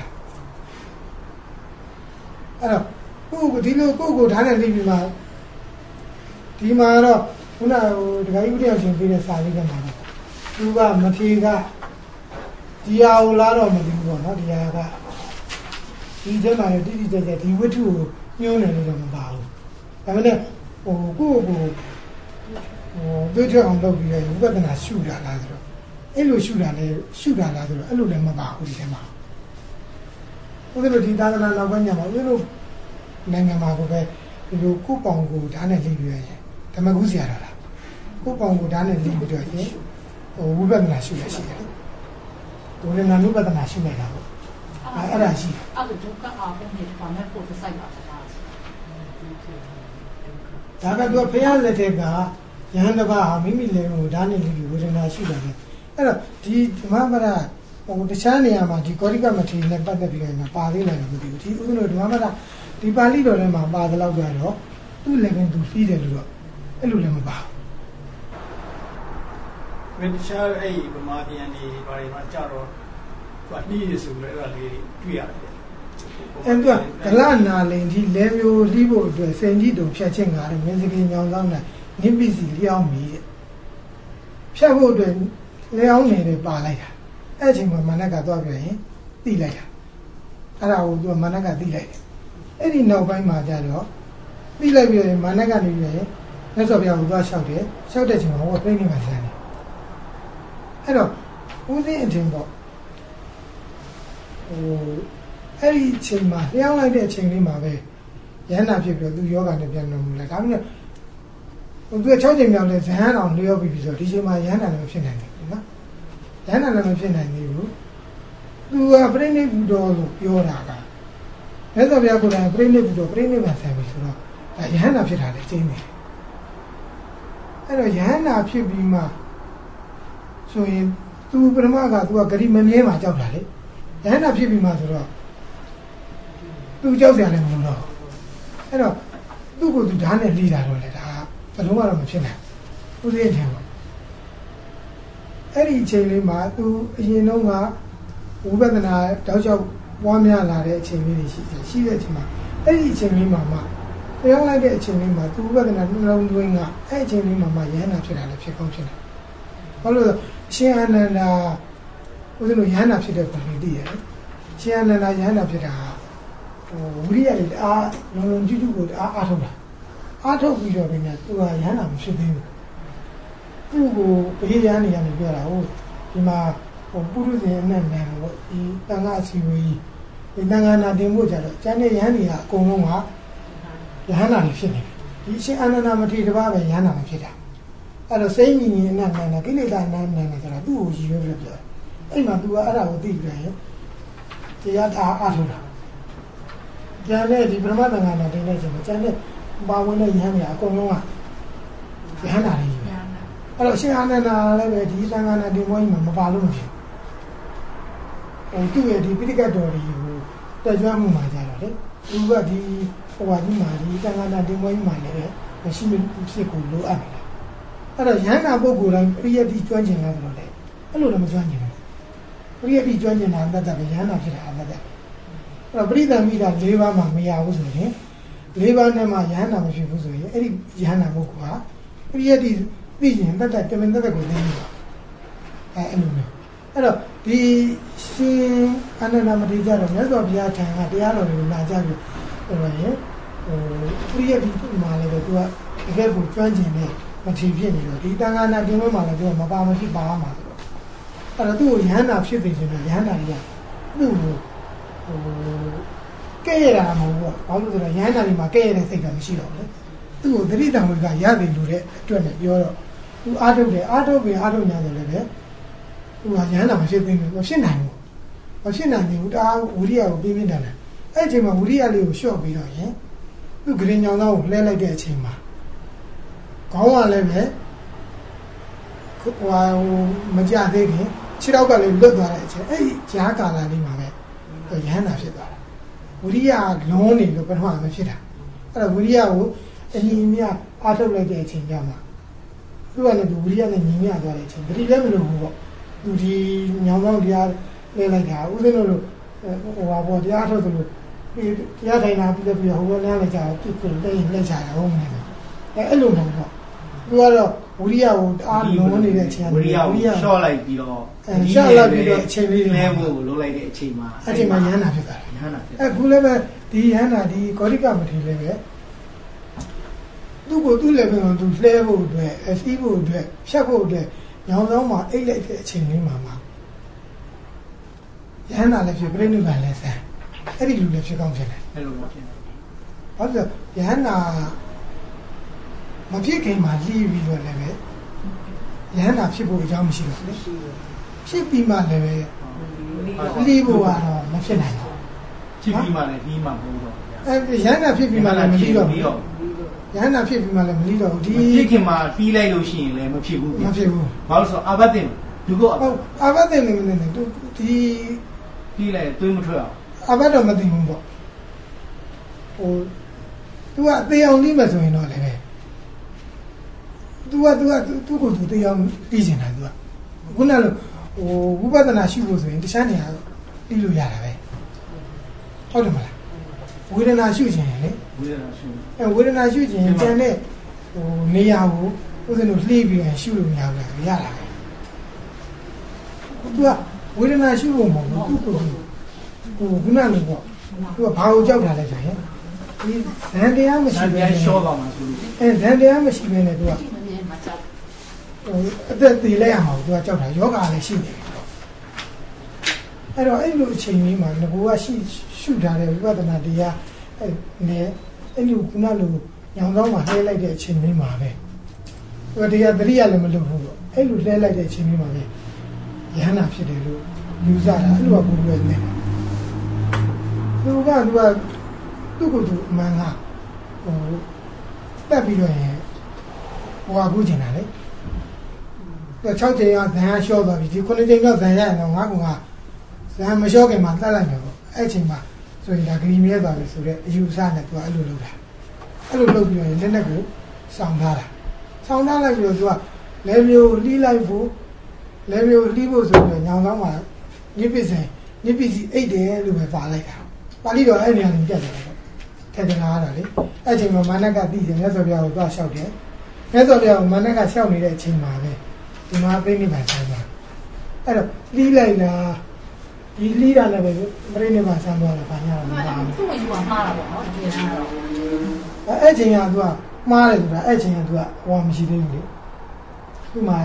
Speaker 1: အဲ့တော့ကိုဒီလိုကိုဓာတ်နဲ့လိပြီးမှဒီမှာတော့ခုနဒကာကြီးဦးတယောက်ရှင်ပြတဲ့စာလေးကမှာသူကမထေကဒီဟာကိုလာတော့မသိဘူးပေါ့နော်ဒီဟာကဒီထဲမှာတိတိကျကျဒီဝတ္ထုကိုညှိုးနေလို့တော့မပါဘူးဒါပေမဲ့ကိုတွေးထအောင်လုပ်ပြီးတော့ဝိပဿနာရှုတာလားဆိုတော့အဲ့လိုရှုတာလားဆိုတော့အဲ့လိုလည်းမပါဘူးဒီထဲမှာဦးဇင်းတို့ဒီသာသနာနောက်ပိုင်းညမှာဦးဇင်းတို့နိုင်ငံမှာကိုပဲဒီလိုကိုပောင်ကိုဓာတ်နဲ့လိပြီးရရင်ဓမ္မကုဆရာတော်လားကိုပောင်ကိုဓာတ်နဲ့လိပြီးတော့ရင်ဝိပဿနာရှုရရှိတယ်ဒုရဏနုပဒနာရှုနေတာပေါ့အဲ့ဒါရှိ
Speaker 2: အဲ့ဒါဒုက္ခအာဘုံနဲ့ဘာနဲ့ပို့စိုက်ပါလား
Speaker 1: ဒါကတော့ဖះလက်ထက်ကယဟန်တပါဟာမိမိလည်းကိုဓာတ်နဲ့လိပြီးဝေဒနာရှုတာပဲအဲ့တော့ဒီဓမ္မပဒတခြားနေရာမှာဒီကောရိကမထေရနဲ့ပတ်သက်ပြီးတော့ပါသေးတယ်လို့မသိဘူးဒီဥက္ကဋ္ဌဓမ္မပဒဒီပါဠိတော်ထဲမှာပါတယ်လို့ကြတော့သူ့လည်းပဲသူပြီးတယ်လို့တော့အဲ့လိုလည်းမပါ
Speaker 3: ဘူးတခြားအဲ့ဗမာပြန်နေဘာတွေမှာကြတော့သူကနှီးရဆိုပြီးတော့အဲ့ဒါလေးတွေ့ရတယ်
Speaker 1: အဲ့တော့ဒလနာလိန်ကြီးလဲမျိုးလှီးဖို့အတွက်စိန်ကြီးတုံဖြတ်ချင်းကားတယ်မင်းစကင်းညောင်းဆောင်တဲ့နိပိစီလျှောင်းမီတဲ့ဖြတ်ဖို့အတွက်လျှောင်းနေတယ်ပါလိုက်တာအဲ့အချိန်မှာမနက်ကသွားပြန်ရင်သိလိုက်တာအဲ့ဒါကိုသူကမနက်ကသိလိုက်တယ်အဲ့ဒီနောက်ပိုင်းမှာကျတော့သိလိုက်ပြီးတော့မနက်ကနေပြီးရင်မြတ်စွာဘုရားကိုသွားလျှောက်တယ်လျှောက်တဲ့ချိန်မှာဟောပြိဋိဘံဆန်းတယ်အဲ့တော့ဦးသိအထင်ပေါ့အဲ့ဒီအချိန်မှာလျှောင်းလိုက်တဲ့အချိန်လေးမှာပဲရဟန္တာဖြစ်ပြီးတော့သူယောဂနဲ့ပြန်တော်မူလာဒါပေမဲ့သူက6ချိန်မြောက်လဲဇဟန်အောင်လျောပြီးပြီဆိုတော့ဒီချိန်မှာရဟန္တာလည်းမဖြစ်နိုင်ဘူးနော်ရဟန္တာလည်းမဖြစ်နိုင်သေးဘူးသူကပြိဋိဘုဒ္ဓလို့ပြောတာကမြတ်စွာဘုရားကိုယ်တိုင်ပြိဋိဘုဒ္ဓပြိဋိဘံဆိုင်ပြီဆိုတော့ဒါရဟန္တာဖြစ်တာလေကျင်းတယ်အဲ့တော့ယဟန္တာဖြစ်ပြီးမှဆိုရင်သူပရမကသူကဂရိမမြဲမှာကြောက်တာလေယဟန္တာဖြစ်ပြီးမှဆိုတော့သူကြောက်စရာလည်းမလိုတော့အဲ့တော့သူ့ကိုသူဓာတ်နဲ့လီးတာတော့လေဒါဘယ်လုံးကတော့မဖြစ်နိုင်ဘူးသူသိတယ်ပေါ့အဲ့ဒီအချိန်လေးမှာသူအရင်တော့ကဝိပဿနာတောက်လျှောက်ပွားများလာတဲ့အချိန်လေးတွေရှိတဲ့အချိန်မှာအဲ့ဒီအချိန်လေးမှာမှပြောင်းလိုက်တဲ့အချိန်လေးမှာသူဝိပဿနာနှလုံးသွင်းကအဲ့အချိန်လေးမှာမှယဟန္တာဖြစ်တာလည်းဖြစ်ကောင်းဖြစ်တယ်ဘာလို့လဲရှင်အာနန္ဒာဦးဇင်းတို့ယဟန္တာဖြစ်တဲ့ပုံလေးတည်ရတယ်ရှင်အာနန္ဒာယဟန္တာဖြစ်တာဝိရိယလေးအားလုံးလုံးကျူးကျူးကိုအားထုတ်တာအားထုတ်ပြီးတော့ပြန်သူကယဟန္တာမဖြစ်သေးဘူးသူ့ကိုဘေးရန်နေရနေပြောတာဟုတ်ဒီမှာပုရုဇဉ်အနက်နဲ့ပေါ့ဒီတန်ခါအစီဝေးကြီးဒီတန်ခါနာတင်ဖို့ကြတော့ကျန်တဲ့ယဟန်တွေကအကုန်လုံးကယဟန္တာတွေဖြစ်နေတယ်ဒီအရှင်အာနန္ဒာမထေရတပါးပဲယဟန္တာမဖြစ်တာအဲ့တော့စိတ်ညီညီအနက်နဲ့ကိလေသာအနက်နဲ့ဆိုတာသူ့ကိုရည်ရွယ်ပြီးပြောတယ်အဲ့မှာ तू ကအဲ့ဒါကိုသိပြီးရင်တရားအားထုတ်တာကျန်တဲ့ဒီပရမတ္တန်ခါနာတင်တဲ့ချိန်မှာကျန်တဲ့ပါဝင်တဲ့ယဟန်တွေအကုန်လုံးကယဟန္တာတွေပဲအဲ့တော့အရှင်အာနန္ဒာလည်းပဲဒီတန်ခါနာတင်ပွဲကြီးမှာမပါလို့မဖြစ်သူ့ရဲ့ဒီပိဋကတ်တော်တွေကိုတက်ကြွမှုမှာကြတော့လေသူကဒီဟိုဟာကြီးမှာဒီတန်ခါနာတင်ပွဲကြီးမှာလည်းမရှိဖြစ်ကိုလိုအပ်နေတာအဲ့တော့ယန္တာပုဂ္ဂိုလ်တိုင်းပရိယတိကျွမ်းကျင်လာတယ်လို့လေအဲ့လိုလည်းမကျွမ်းကျင်ဘူးပရိယတိကျွမ်းကျင်တာအတတ်ပဲယန္တာဖြစ်တာအတတ်အဲ့တော့ပရိသံမိတာ၄ပါးမှမရဘူးဆိုရင်၄ပါးနဲ့မှယန္တာမဖြစ်ဘူးဆိုရင်အဲ့ဒီယန္တာပုဂ္ဂိုလ်ကပရိယတိသိရင်တတ်တမင်တတ်ကိုသိနေတာအဲ့လိုမျိုးအဲ့တော့ဒီရှင်အာနန္ဒာမထေရကြတော့မြတ်စွာဘုရားထံကတရားတော်တွေကိုလာကြပြီးဟိုရင်ပရိယတိမှာလည်းသူကတကယ်ကိုကျွမ်းကျင်နေမထီဖြစ်နေတော့ဒီတန်ခါနာတင်မှာလည်းသူကမပါမရှိပါမှာဆိုတော့အဲ့တော့သူ့ကိုယဟန္တာဖြစ်နေခြင်းနဲ့ယဟန္တာတွေကသူ့ကိုကဲရတာမဟုတ်ဘူး။ဘာလို့လဲဆိုတော့ယဟန္တာတွေမှာကဲရတဲ့စိတ်ကမရှိတော့ဘူး။သူ့ကိုသတိတံဝေကရတယ်လို့တဲ့အတွက်နဲ့ပြောတော့သူအားထုတ်တယ်အားထုတ်ပြီးအားထုတ်ညာဆိုလည်းပဲသူကယဟန္တာမဖြစ်သေးဘူးမဖြစ်နိုင်ဘူး။မဖြစ်နိုင်ဘူးတအားဝိရိယကိုပြင်းပြင်းထန်ထန်အဲ့အချိန်မှာဝိရိယလေးကိုလျှော့ပြီးတော့ရင်သူ့ဂရင်ညောင်သားကိုလှဲလိုက်တဲ့အချိန်မှာခေါင်းကလည်းပဲဟိုမကြသေးခင်ခြေထောက်ကလည်းလွတ်သွားတဲ့အချိန်အဲ့ဒီဂျားကာလာလေးမှာပဲရဟန္တာဖြစ်သွားတာဝိရိယလုံးနေလို့ပထမမဖြစ်တာအဲ့တော့ဝိရိယကိုအညီအမျှအားထုတ်လိုက်တဲ့အချိန်ကျမှသူကလည်းဒီဝိရိယနဲ့ညီမျှသွားတဲ့အချိန်တတိလည်းမလို့ဘူးပေါ့သူဒီညောင်ဆောင်တရားလဲလိုက်တာဦးသိန်းတို့ဟိုပါပေါ့တရားထုတ်သလိုတရားထိုင်တာပြီးတော့ဟိုကလမ်းလိုက်ကြတော့ပြစ်ပြလိုက်လိုက်ကြတာဟုတ်မလားအဲ့လိုတော့ပေါ့သူကတော့ဝိရိယကိုအားလုံးနေတဲ့အချိန်
Speaker 4: ဝိရိယကိုရှော့လိုက်ပြီးတော့
Speaker 1: ရှော့လိုက်ပြီးတော့အချိန်လေး
Speaker 4: လဲဖို့လုပ်လိုက်တဲ့အချိန်မှာ
Speaker 1: အဲ့ချိန်မှာယဟန္တာဖြစ်တာ
Speaker 4: ယဟန္တာဖြစ်
Speaker 1: အခုလည်းပဲဒီယဟန္တာဒီကောဋိကမထေရလည်းပဲသူ့ကိုသူ့လည်းပဲသူလှဲဖို့အတွက်အစီးဖို့အတွက်ဖြတ်ဖို့အတွက်ညောင်ဆောင်မှာအိတ်လိုက်တဲ့အချိန်လေးမှာယဟန္တာလည်းဖြစ်ပြိဋိဘံလည်းဆန်းအဲ့ဒီလူလည်းဖြစ်ကောင်းဖြစ်တယ်
Speaker 4: အဲ့လိုဖြစ်တယ်
Speaker 1: ဟုတ်တယ်ယဟန္တာမဖြစ်ခင်မှာလှီးပြီးတော့လည်းပဲယဟန္တာဖြစ်ဖို့အကြောင်းမရှိတော့ဘူးဖြစ်ပြီးမှလည်းပဲလှီးဖို့ကတော့မဖြစ်နိုင်ဘူး
Speaker 4: ဖြစ်ပြီးမှလည်းလှီးမှမဟုတ်တော့
Speaker 1: အဲယဟန္တာဖြစ်ပြီးမှလည်းမလှီးတော့ဘူးယဟန္တာဖြစ်ပြီးမှလည်းမလှီးတော့ဘူး
Speaker 4: ဒီဖြစ်ခင်မှာလှီးလိုက်လို့ရှိရင်လည်းမဖြစ်ဘူး
Speaker 1: မဖြစ်ဘူး
Speaker 4: ဘာလို့ဆိုအာဘတ်တင်ဒုက္ခ
Speaker 1: အာဘတ်တင်နေနေသူဒီ
Speaker 4: လှီးလိုက်သွေးမထွက်အောင်
Speaker 1: အာဘတ်တော့မသိဘူးပေါ့ဟိုသူကသေအောင်လှီးမယ်ဆိုရင်တော့လည်းပဲသူကသူ့ကိုသူတရားသိကျင်တာသူကခုနကဟိုဝိပဿနာရှိဖို့ဆိုရင်တခြားနေရာသိလို့ရတာပဲဟုတ်တယ်မလားဝေဒနာရှုခြင်းလေ
Speaker 4: ဝေဒနာရှု
Speaker 1: ဝေဒနာရှုခြင်းကျန်တဲ့ဟိုနေရာကိုဦးဇင်းတို့လှည့်ပြီးရင်ရှုလို့မရဘူးလားရတာပဲသူကဝေဒနာရှုဖို့မဟုတ်ဘူးသူ့ကိုဟိုခုနကလို့ပေါ့သူကဘာကိုကြောက်တာလဲဆိုရင်ဒီဇန်တရားမရှိဘဲ
Speaker 4: ရှော့ပါမှာဆိုလို့
Speaker 1: ဇန်တရားမရှိဘဲနဲ့သူကအသက်တည်လဲအောင်သူကကြောက်တာယောဂလည်းရှိနေတယ်အဲ့တော့အဲ့လိုအချိန်ကြီးမှာငကိုကရှုထားတဲ့ဝိပဿနာတရားနဲ့အဲ့လိုခုနလိုညောင်တော့မှလှဲလိုက်တဲ့အချိန်လေးမှာပဲသူကတရားသတိရလည်းမလုပ်ဘူးတော့အဲ့လိုလှဲလိုက်တဲ့အချိန်လေးမှာပဲယဟနာဖြစ်တယ်လို့ယူဆတာအဲ့လိုကဘုရားနဲ့သူကသူ့ကိုယ်သူအမှန်ကတက်ပြီးတော့ရင်ဟိုကဘူးချင်တာလေ6ချိန်ကဇန်လျှော့သွားပြီဒီ9ချိန်ကဇန်ရရင်တော့ငါကဇန်မလျှော့ခင်မှာတက်လိုက်မယ်ပေါ့အဲ့ချိန်မှာဆိုရင်ဒါဂရီမြဲသွားပြီဆိုတော့အယူဆနဲ့သူကအဲ့လိုလုပ်တာအဲ့လိုလုပ်ပြီးတော့လက်နဲ့ကိုစောင်းထားတာစောင်းထားလိုက်ပြီးတော့သူကလဲမျိုးလှီးလိုက်ဖို့လဲမျိုးလှီးဖို့ဆိုပြီးညောင်ကောင်းမှာညစ်ပစ္စည်းအိတ်တယ်လို့ပဲပါလိုက်တာပါဠိတော်အဲ့နေရာကြီးပြတ်တယ်ပေါ့ထက်တရားတာလေအဲ့ချိန်မှာမနက်ကသိတယ်မြတ်စွာဘုရားကိုသွားလျှောက်တယ်မြတ်စွာဘုရားကမနက်ကလျှောက်နေတဲ့အချိန်မှာပဲဒီမှာပြိဋိဘံဆန်းသွားအဲ့တော့လှီးလိုက်လားဒီလှီးတာလည်းပဲပြိဋိဘံဆန်းသွားတယ်ဘာညာတော့မပါဘူး
Speaker 2: သူ့ဝင်ယူမှားတာပေါ့နော်ဒီနေ့ကတော့
Speaker 1: အဲ့ချိန်ကသူကမှားတယ်ဆိုတာအဲ့ချိန်ကသူကဟောမရှိသေးဘူးလေသူ့မှာ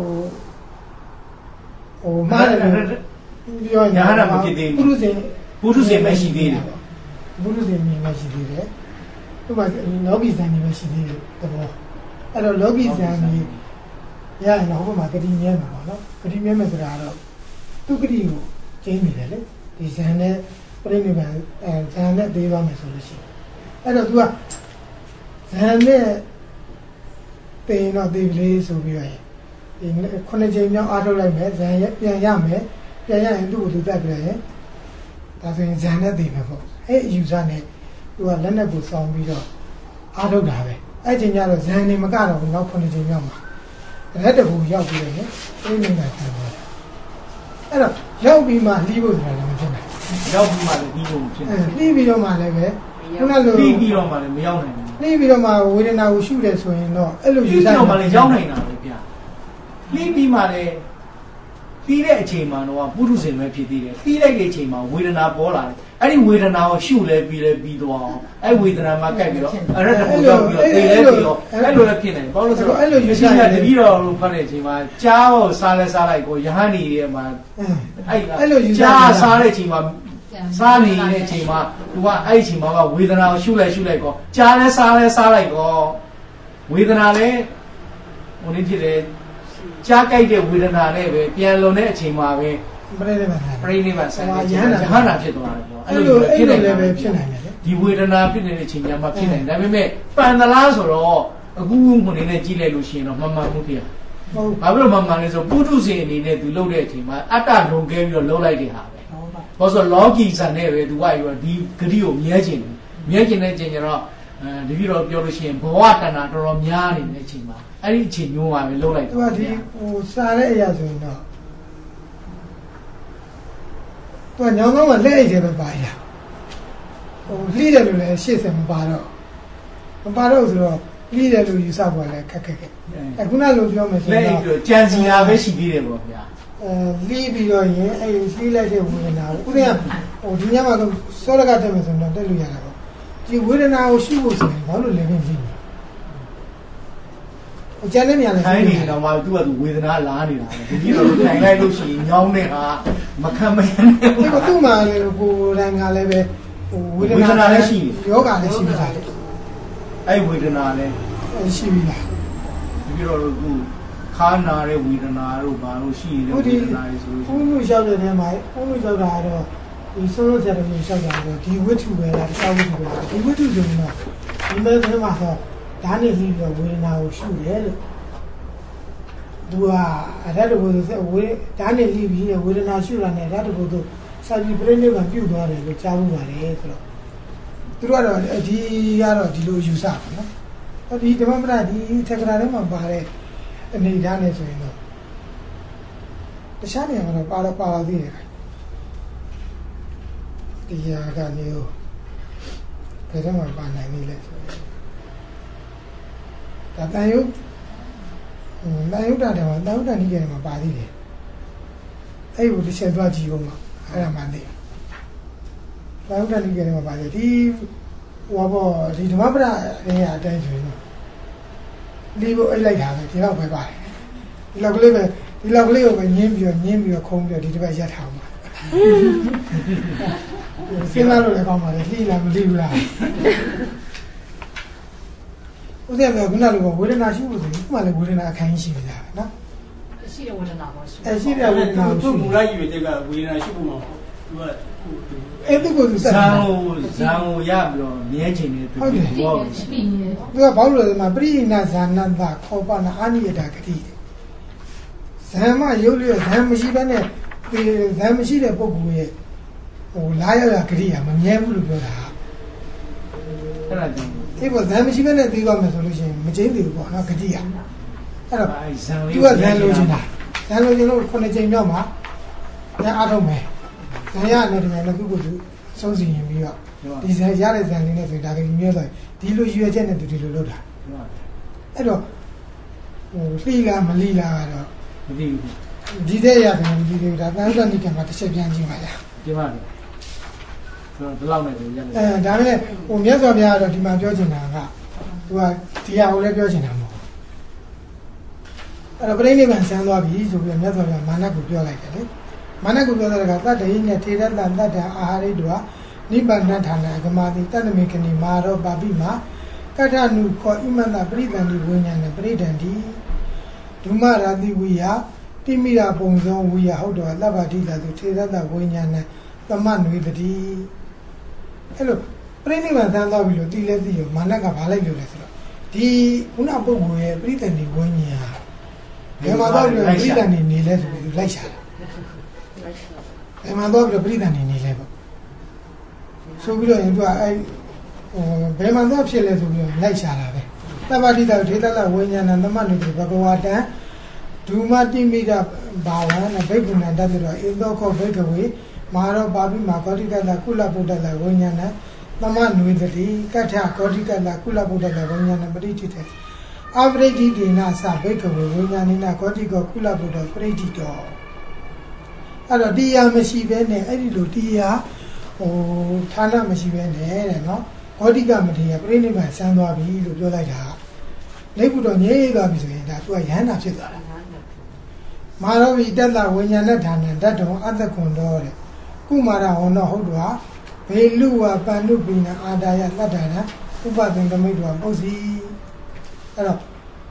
Speaker 1: မှားတယ်လို့ပြော
Speaker 4: ညာ
Speaker 1: ရင်
Speaker 4: ဟာမဖြစ်သေးဘူးပုထုဇဉ်ပဲရှိသေးတယ်
Speaker 1: ပုထုဇဉ်မျိုးပဲရှိသေးတယ်သူ့မှာလောကီဇန်မျိုးပဲရှိသေးတယ်တဘောအဲ့တော့လောကီဇန်မျိုးရရင်တော့ဟိုမှာဂတိမြဲမှာပေါ့နော်ဂတိမြဲမယ်ဆိုတာတော့သူဂတိကိုကျင်းနေတယ်လေဒီဇန်နဲ့ပြိဋိဘံဇန်နဲ့သေးသွားမယ်ဆိုလို့ရှိရင်အဲ့တော့ तू ကဇန်နဲ့တင်တော့သေးပြီဆိုပြီးတော့ဒီ9ချိန်မြောက်အားထုတ်လိုက်မယ်ဇန်ရပြန်ရမယ်ပြန်ရရင်သူ့ကိုသူတက်ပြရင်ဒါဆိုရင်ဇန်နဲ့သေးမယ်ပေါ့အဲ့အယူဆနဲ့ तू ကလက်နဲ့ကိုစောင်းပြီးတော့အားထုတ်တာပဲအဲ့ချိန်ကျတော့ဇန်နေမကတော့ဘူးနောက်9ချိန်မြောက်မှာရက်တဘူရောက်ပြီးတော့ပြိဋိဘံဆန်းသွားတယ်အဲ့တော့ရောက်ပြီးမှလှီးဖို့ဆိုတာလည်းမဖြစ်နိုင်
Speaker 4: ရောက်ပြီးမှလည်းပြီးဖို့ဖြစ်နေ
Speaker 1: လှီးပြီးတော့မှလည်းပဲခုနလို
Speaker 4: ပြီးပြီးတော့မှလည်းမရောက်နိုင်ဘူး
Speaker 1: လှီးပြီးတော့မှဝေဒနာကိုရှုတယ်ဆိုရင်တော့အဲ့လိုယူဆ
Speaker 4: တော့မှလည်းရောက်နိုင်တာပဲဗျာလှီးပြီးမှလည်းလှီးတဲ့အချိန်မှာတော့ပုထုဇဉ်ပဲဖြစ်သေးတယ်လှီးလိုက်တဲ့အချိန်မှာဝေဒနာပေါ်လာတယ်အဲ့ဒီဝေဒနာကိုရှုလဲပြီးသွားအောင်အဲ့ဝေဒနာမှာကြိုက်ပြီးတော့အရတ္တကိုရောက်ပြီးတော့သိလဲပြီးတော့အဲ့လိုလည်းဖြစ်နေတယ်ဘာလို့လဲဆိုတော့
Speaker 1: အဲ့လိုယူဆ
Speaker 4: တယ်တတိတော်လို့ဖတ်တဲ့အချိန်မှာကြားကိုစားလဲစားလိုက်ကိုယဟန်နေရဲ့မှာ
Speaker 1: အဲ့လိုယူဆ
Speaker 4: ကြားစားတဲ့အချိန်မှာစားနေတဲ့အချိန်မှာသူကအဲ့ဒီအချိန်မှာဝေဒနာကိုရှုလိုက်ကောကြားလဲစားလိုက်ကောဝေဒနာလည်းဟိုနေ့ဖြစ်တယ်ကြားကြိုက်တဲ့ဝေဒနာနဲ့ပဲပြန်လွန်တဲ့အချိန်မှာပဲ
Speaker 1: ပြိဋိဘံ
Speaker 4: ဆန်းယဟန္တာဖြစ်သွားတယ်ပေါ့
Speaker 1: အဲ့လိုဖြစ်နေလည်းပဲဖြစ်နိုင်တယ်
Speaker 4: ဒီဝေဒနာဖြစ်နေတဲ့အချိန်မှာဖြစ်နိုင်ဒါပေမဲ့ပန်သလားဆိုတော့အခုခုနေနဲ့ကြည့်လိုက်လို့ရှိရင်တော့မမှန်ဘူးဗျာ
Speaker 1: ဟုတ်
Speaker 4: ဘာဖြစ်လို့မမှန်လဲဆိုပုထုဇဉ်အနေနဲ့သူလှုပ်တဲ့အချိန်မှာအတ္တလွန်ကဲပြီးတော့လှုပ်လိုက်တဲ့ဟာပဲဘာလို့ဆိုလောကီဇန်နဲ့ပဲသူကရောဒီဂတိကိုမြဲကျင်တဲ့အချိန်ကျတော့တပည့်တော်ပြောလို့ရှိရင်ဘဝတဏ္ဍာတော်တော်များနေတဲ့အချိန်မှာအဲ့ဒီအချိန်မျိုးပါပဲလှုပ်လိုက်
Speaker 1: တယ်သူကဒီစားတဲ့အရာဆိုရင်တော့သူကညောင်းကောင်းကလက်အိတ်တွေပဲပါရလှီးတယ်လို့လည်းရှေ့ဆက်မပါတော့ဆိုတော့လှီးတယ်လို့ယူဆပေါ်လဲခက်အခုနလိုပြောမယ်ဆို
Speaker 4: တော့လက်အိတ်တော့ကြံစီတာပဲရှိသေးတယ်ပေါ့ဗျာ
Speaker 1: လှီးပြီးတော့ရင်အဲ့လှီးလိုက်တဲ့ဝေဒနာကိုဥဒိယဒီညမှာစောရကတက်မယ်ဆိုတော့တက်လို့ရတာပေါ့ဒီဝေဒနာကိုရှုဖို့ဆိုရင်ဘာလို့လဲပြင်ကြည့်ကျန်တဲ့နေရာလည်း
Speaker 4: ခိုင်းနေတော့မှသူကသူဝေဒနာလာနေတာပဲဒီလိုထိုင်လိုက်လို့ရှိရင်ညောင်းတဲ့ဟာမခံမရနဲ့
Speaker 1: သူ့မှာလည်းကိုယ်တိုင်ကလည်းပဲ
Speaker 4: ဝေဒနာလည်းရှိတယ်
Speaker 1: ယောဂလည်းရှိပြီလား
Speaker 4: အဲ့ဝေဒနာလည်း
Speaker 1: ရှိပြီလား
Speaker 4: ဒီလိုသူခါနာတဲ့ဝေဒနာတို့ဘာလို့ရှိနေတဲ့ဝေဒနာတွေဆိုလို့
Speaker 1: ဘုန်းကြီးလျှောက်တဲ့နေရာမှာဘုန်းကြီးလျှောက်တာကတော့ဒီဆုံးလို့ဆက်တယ်လျှောက်တာတော့ဒီဝိတ္ထုပဲလားတခြားဝိတ္ထုပဲလားဒီဝိတ္ထုဆိုရင်တော့ဒီမဲ့ထဲမှာတော့ဒါနဲ့ပြီးတော့ဝေဒနာကိုရှုတယ်လို့သူကအရတ္တဘုဒ္ဓဝေဒါနဲ့လိပြီးဝေဒနာရှုတာနဲ့အရတ္တဘုဒ္ဓစာကြည့်ပြိဋိဘံပြုတ်သွားတယ်လို့ကြားမှုပါတယ်ဆိုတော့သူတို့ကတော့ဒီကတော့ဒီလိုယူဆပါနော်ဒီဓမ္မပဒဒီထက်ကရာထဲမှာပါတဲ့အနေဓာတ်နဲ့ဆိုရင်တော့တခြားနေရာမှာတော့ပါသေးတယ်ဒီဟာကမျိုးဘယ်တော့မှပါနိုင်နေလဲဆိုတော့တန်ယုတ်တာတယ်မှာတန်ယုတ်တာနိကေမှာပါသေးတယ်အဲ့ဒီတစ်ချက်သွားကြည့်ဦးမှာအဲ့ဒါမှသိတန်ယုတ်တာနိကေမှာပါသေးဒီဟောပေါ့ဒီဓမ္မပဒရဲ့အတိုင်းဆိုရင်တော့ဒီကိုအိတ်လိုက်တာပဲဒီတော့ပဲပါတယ်ဒီလောက်ကလေးကိုပဲညင်းပြီးတော့ခုံးပြီးတော့ဒီတစ်ပတ်ရက်ထားမှာစဉ်းစားလို့လည်းကောင်းပါလေလှိလားမလှိဘူးလားဦးဇင်းကခုနကဝေဒနာရှိဖို့ဆိုရင်ခုမှလည်းဝေဒနာအခိုင်းရှိနေတာပဲနော်
Speaker 2: ရှိတဲ့ဝေဒနာပေါ့ရှိ
Speaker 1: ရှိတဲ့ဝေဒနာ
Speaker 3: သူ့မူလရည်ရွယ်ချက်ကဝေဒနာရှိဖို့မှာသူက
Speaker 1: အဲ့ဒီကိုသူ
Speaker 4: ဇံကိုရပြီးတော့မြဲချင်နေသူ
Speaker 1: ဟုတ်တယ်သူကဘာလို့လဲဆိုတော့ပရိနာဇာနတခောပနာအာနိယတာဂတိဇံမရုပ်လျက်ဇံမရှိဘဲနဲ့ဇံမရှိတဲ့ပုဂ္ဂိုလ်ရဲ့လာရဂတိကမမြဲဘူးလို့ပြောတာ
Speaker 4: အဲ့ဒါကြောင့်
Speaker 1: ဒီပေါ်ဇံမရှိဘဲနဲ့သိသွားမယ်ဆိုလို့ရှိရင်မကျင်းသေးဘူးပေါ့နော်ဂတိကအဲ့တော့သူကဇံလိုချင်တာဇံလိုချင်လို့9ချိန်မြောက်မှာဇံအားထုတ်မယ်ဇံရနဲ့တည်းနဲ့သူ့ကိုသူစုံစည်ရင်ပြီးတော့ဒီဇံရတဲ့ဇံလေးနဲ့ဆိုဒါကလေးမျိုးဆိုဒီလိုရွယ်ချက်နဲ့သူဒီလိုလုပ်တာအဲ့တော့လှိလားမလှိလားကတော့
Speaker 4: မသိဘူး
Speaker 1: ဒီတဲ့ရတယ်ဒီလိုဒါတန်းစနိကမှာတစ်ချက်ပြန်ကြည့်ပါလား
Speaker 4: ဒီမှာလေဘယ်လောက်နဲ့ဆိုရတယ်
Speaker 1: ဒါနဲ့မြတ်စွာဘုရားကတော့ဒီမှာပြောချင်တာကသူကဒီဟာကိုလည်းပြောချင်တာမဟုတ်အဲ့တော့ပြိဋိဘံဆန်းသွားပြီဆိုပြီးမြတ်စွာဘုရားမာနကိုပြောလိုက်တယ်လေမာနကိုပြောတဲ့ကသတ္တဟိနဲ့ထေရတ္တတတ္တအာဟာရိတောနိဗ္ဗာန်ဌာနအကမာတိတတ္တမေခဏိမာရောပါပိမာကဋ္ဌနုခောဣမန္တပရိသန္တိဝိညာဏပရိဒန္တိဒုမရာတိဝိယတိမိရာပုံစောဝိယဟုတ်တော်လဗ္ဗတိလာသူထေရတ္တဝိညာဏသမနွေတိအဲ့လိုပြိဋိဘံသန်းသွားပြီလို့တီးလဲတီးရောမာနကဘာလိုက်လို့လဲဆိုတော့ဒီခုနပုဂ္ဂိုလ်ရဲ့ပရိသန္တိဝိညာဉ်ဘယ်မှာတော့ပရိသန္တိနေလဲဆိုပြီးလိုက်ရှာတာဘယ်မှာတော့ပရိသန္တိနေလဲပေါ့ဆိုပြီးတော့ရင်သူကအဲဘယ်မှာတော့ဖြစ်လဲဆိုပြီးတော့လိုက်ရှာတာပဲသဗ္ဗတိတထေတလဝိညာဏသမနုတိဘဂဝါတံဒုမတိမိတာဘာဝနာဘိက္ခုဏတတ္တရောဧသောခောဘိက္ခဝေမဟာရောပါပိမာကောတိတတကုလဗုဒ္ဓလဝိညာဏသမနွေတိကဋ္ဌကောတိတတကုလဗုဒ္ဓလဝိညာဏပရိဋ္ဌိတေအပရိဋ္ဌိဒေနသဘိက္ခဝေဝိညာဏိနကောတိကောကုလဗုဒ္ဓပရိဋ္ဌိတောအဲ့တော့တရားမရှိဘဲနဲ့အဲ့ဒီလိုတရားဌာနမရှိဘဲနဲ့တဲ့နော်ဂေါတိကမထေရပြိဋိဘံဆန်းသွားပြီလို့ပြောလိုက်တာလိပ်ဘူးတော့ငြိမ့်သွားပြီဆိုရင်ဒါသူကရဟန္တာဖြစ်သွားတာမာရောဝိတတ္တဝိညာဏဌာနတတ္တောအတ္တကွန်တော်တဲ့ကုမာရဟောတော့ဟုတ်တော့ဘေလူဝပန္နုပိနအာဒါယတတ္တာနာဥပသင်္ကမိတ်တော်ပုစီအဲ့တော့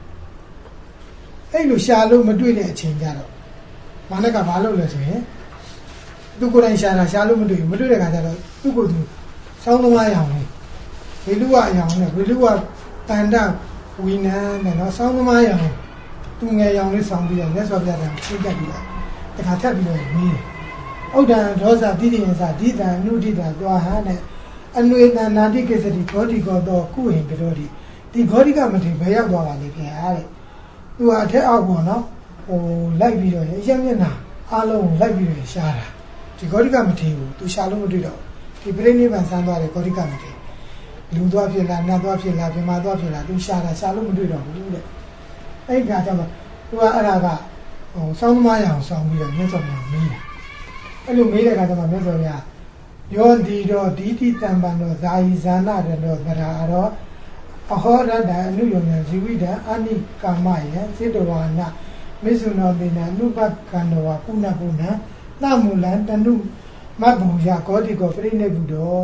Speaker 1: အဲ့လိုရှာလို့မတွေ့တဲ့အချိန်ကြတော့မာနကဘာလုပ်လဲဆိုရင်သူကိုယ်တိုင်ရှာလို့မတွေ့ဘူးမတွေ့တဲ့ခါကျတော့သူ့ကိုယ်သူစောင်းသမားရအောင်လေဘေလူဝအရောင်နဲ့ဘေလူဝတန်တဝိနန်းနဲ့နော်စောင်းသမားရအောင်သူငယ်ရောင်လေးဆောင်ပြီးတော့လက်စော်ပြတယ်ထိတ်တက်ပြီးတော့တခါထပ်ပြီးတော့မီးဥဒ္ဒံဒောဇတိတိယသဒီတံနုဒိတသွားဟန်နဲ့အနွေတန်နာတိကိစ္စတိဂောတိကောတော့ကုဟင်ကတော်ဒီဂောတိကမထေဘယ်ရောက်သွားပါလဲခင်ဗျာတဲ့သူဟာအထက်အောက်ပေါ့နော်လိုက်ပြီးတော့အရက်မျက်နှာအားလုံးကိုလိုက်ပြီးတော့ရှားတာဒီဂောတိကမထေကိုသူရှာလို့မတွေ့တော့ဒီပြိဋိဘံဆန်းသွားတဲ့ဂောတိကမထေလူသွားဖြစ်လားနတ်သွားဖြစ်လားပြမသွားဖြစ်လားသူရှာလို့မတွေ့တော့ဘူးတဲ့အဲ့ဒီကကျမှသူကအဲ့ဒါကစောင်းသမားရအောင်ဆောင်ပြီးတော့မြတ်စွာဘုရားမေးတာအဲ့လိုမေးတဲ့အခါကျမှမြတ်စွာဘုရားယောဒီတော့ဒီတိတံပံတော့ဇာယိဇာနာတတော့သရာတော့အဟောရတအနုယုံဉဇီဝိတံအာနိကာမယံစေတဝါနမေသုနောတိနအနုပကန္နဝပုဏ္ဏပုဏ္ဏသမူလံတနုမတ်ဘုံရကောတိကောပြိဋိဘုတော်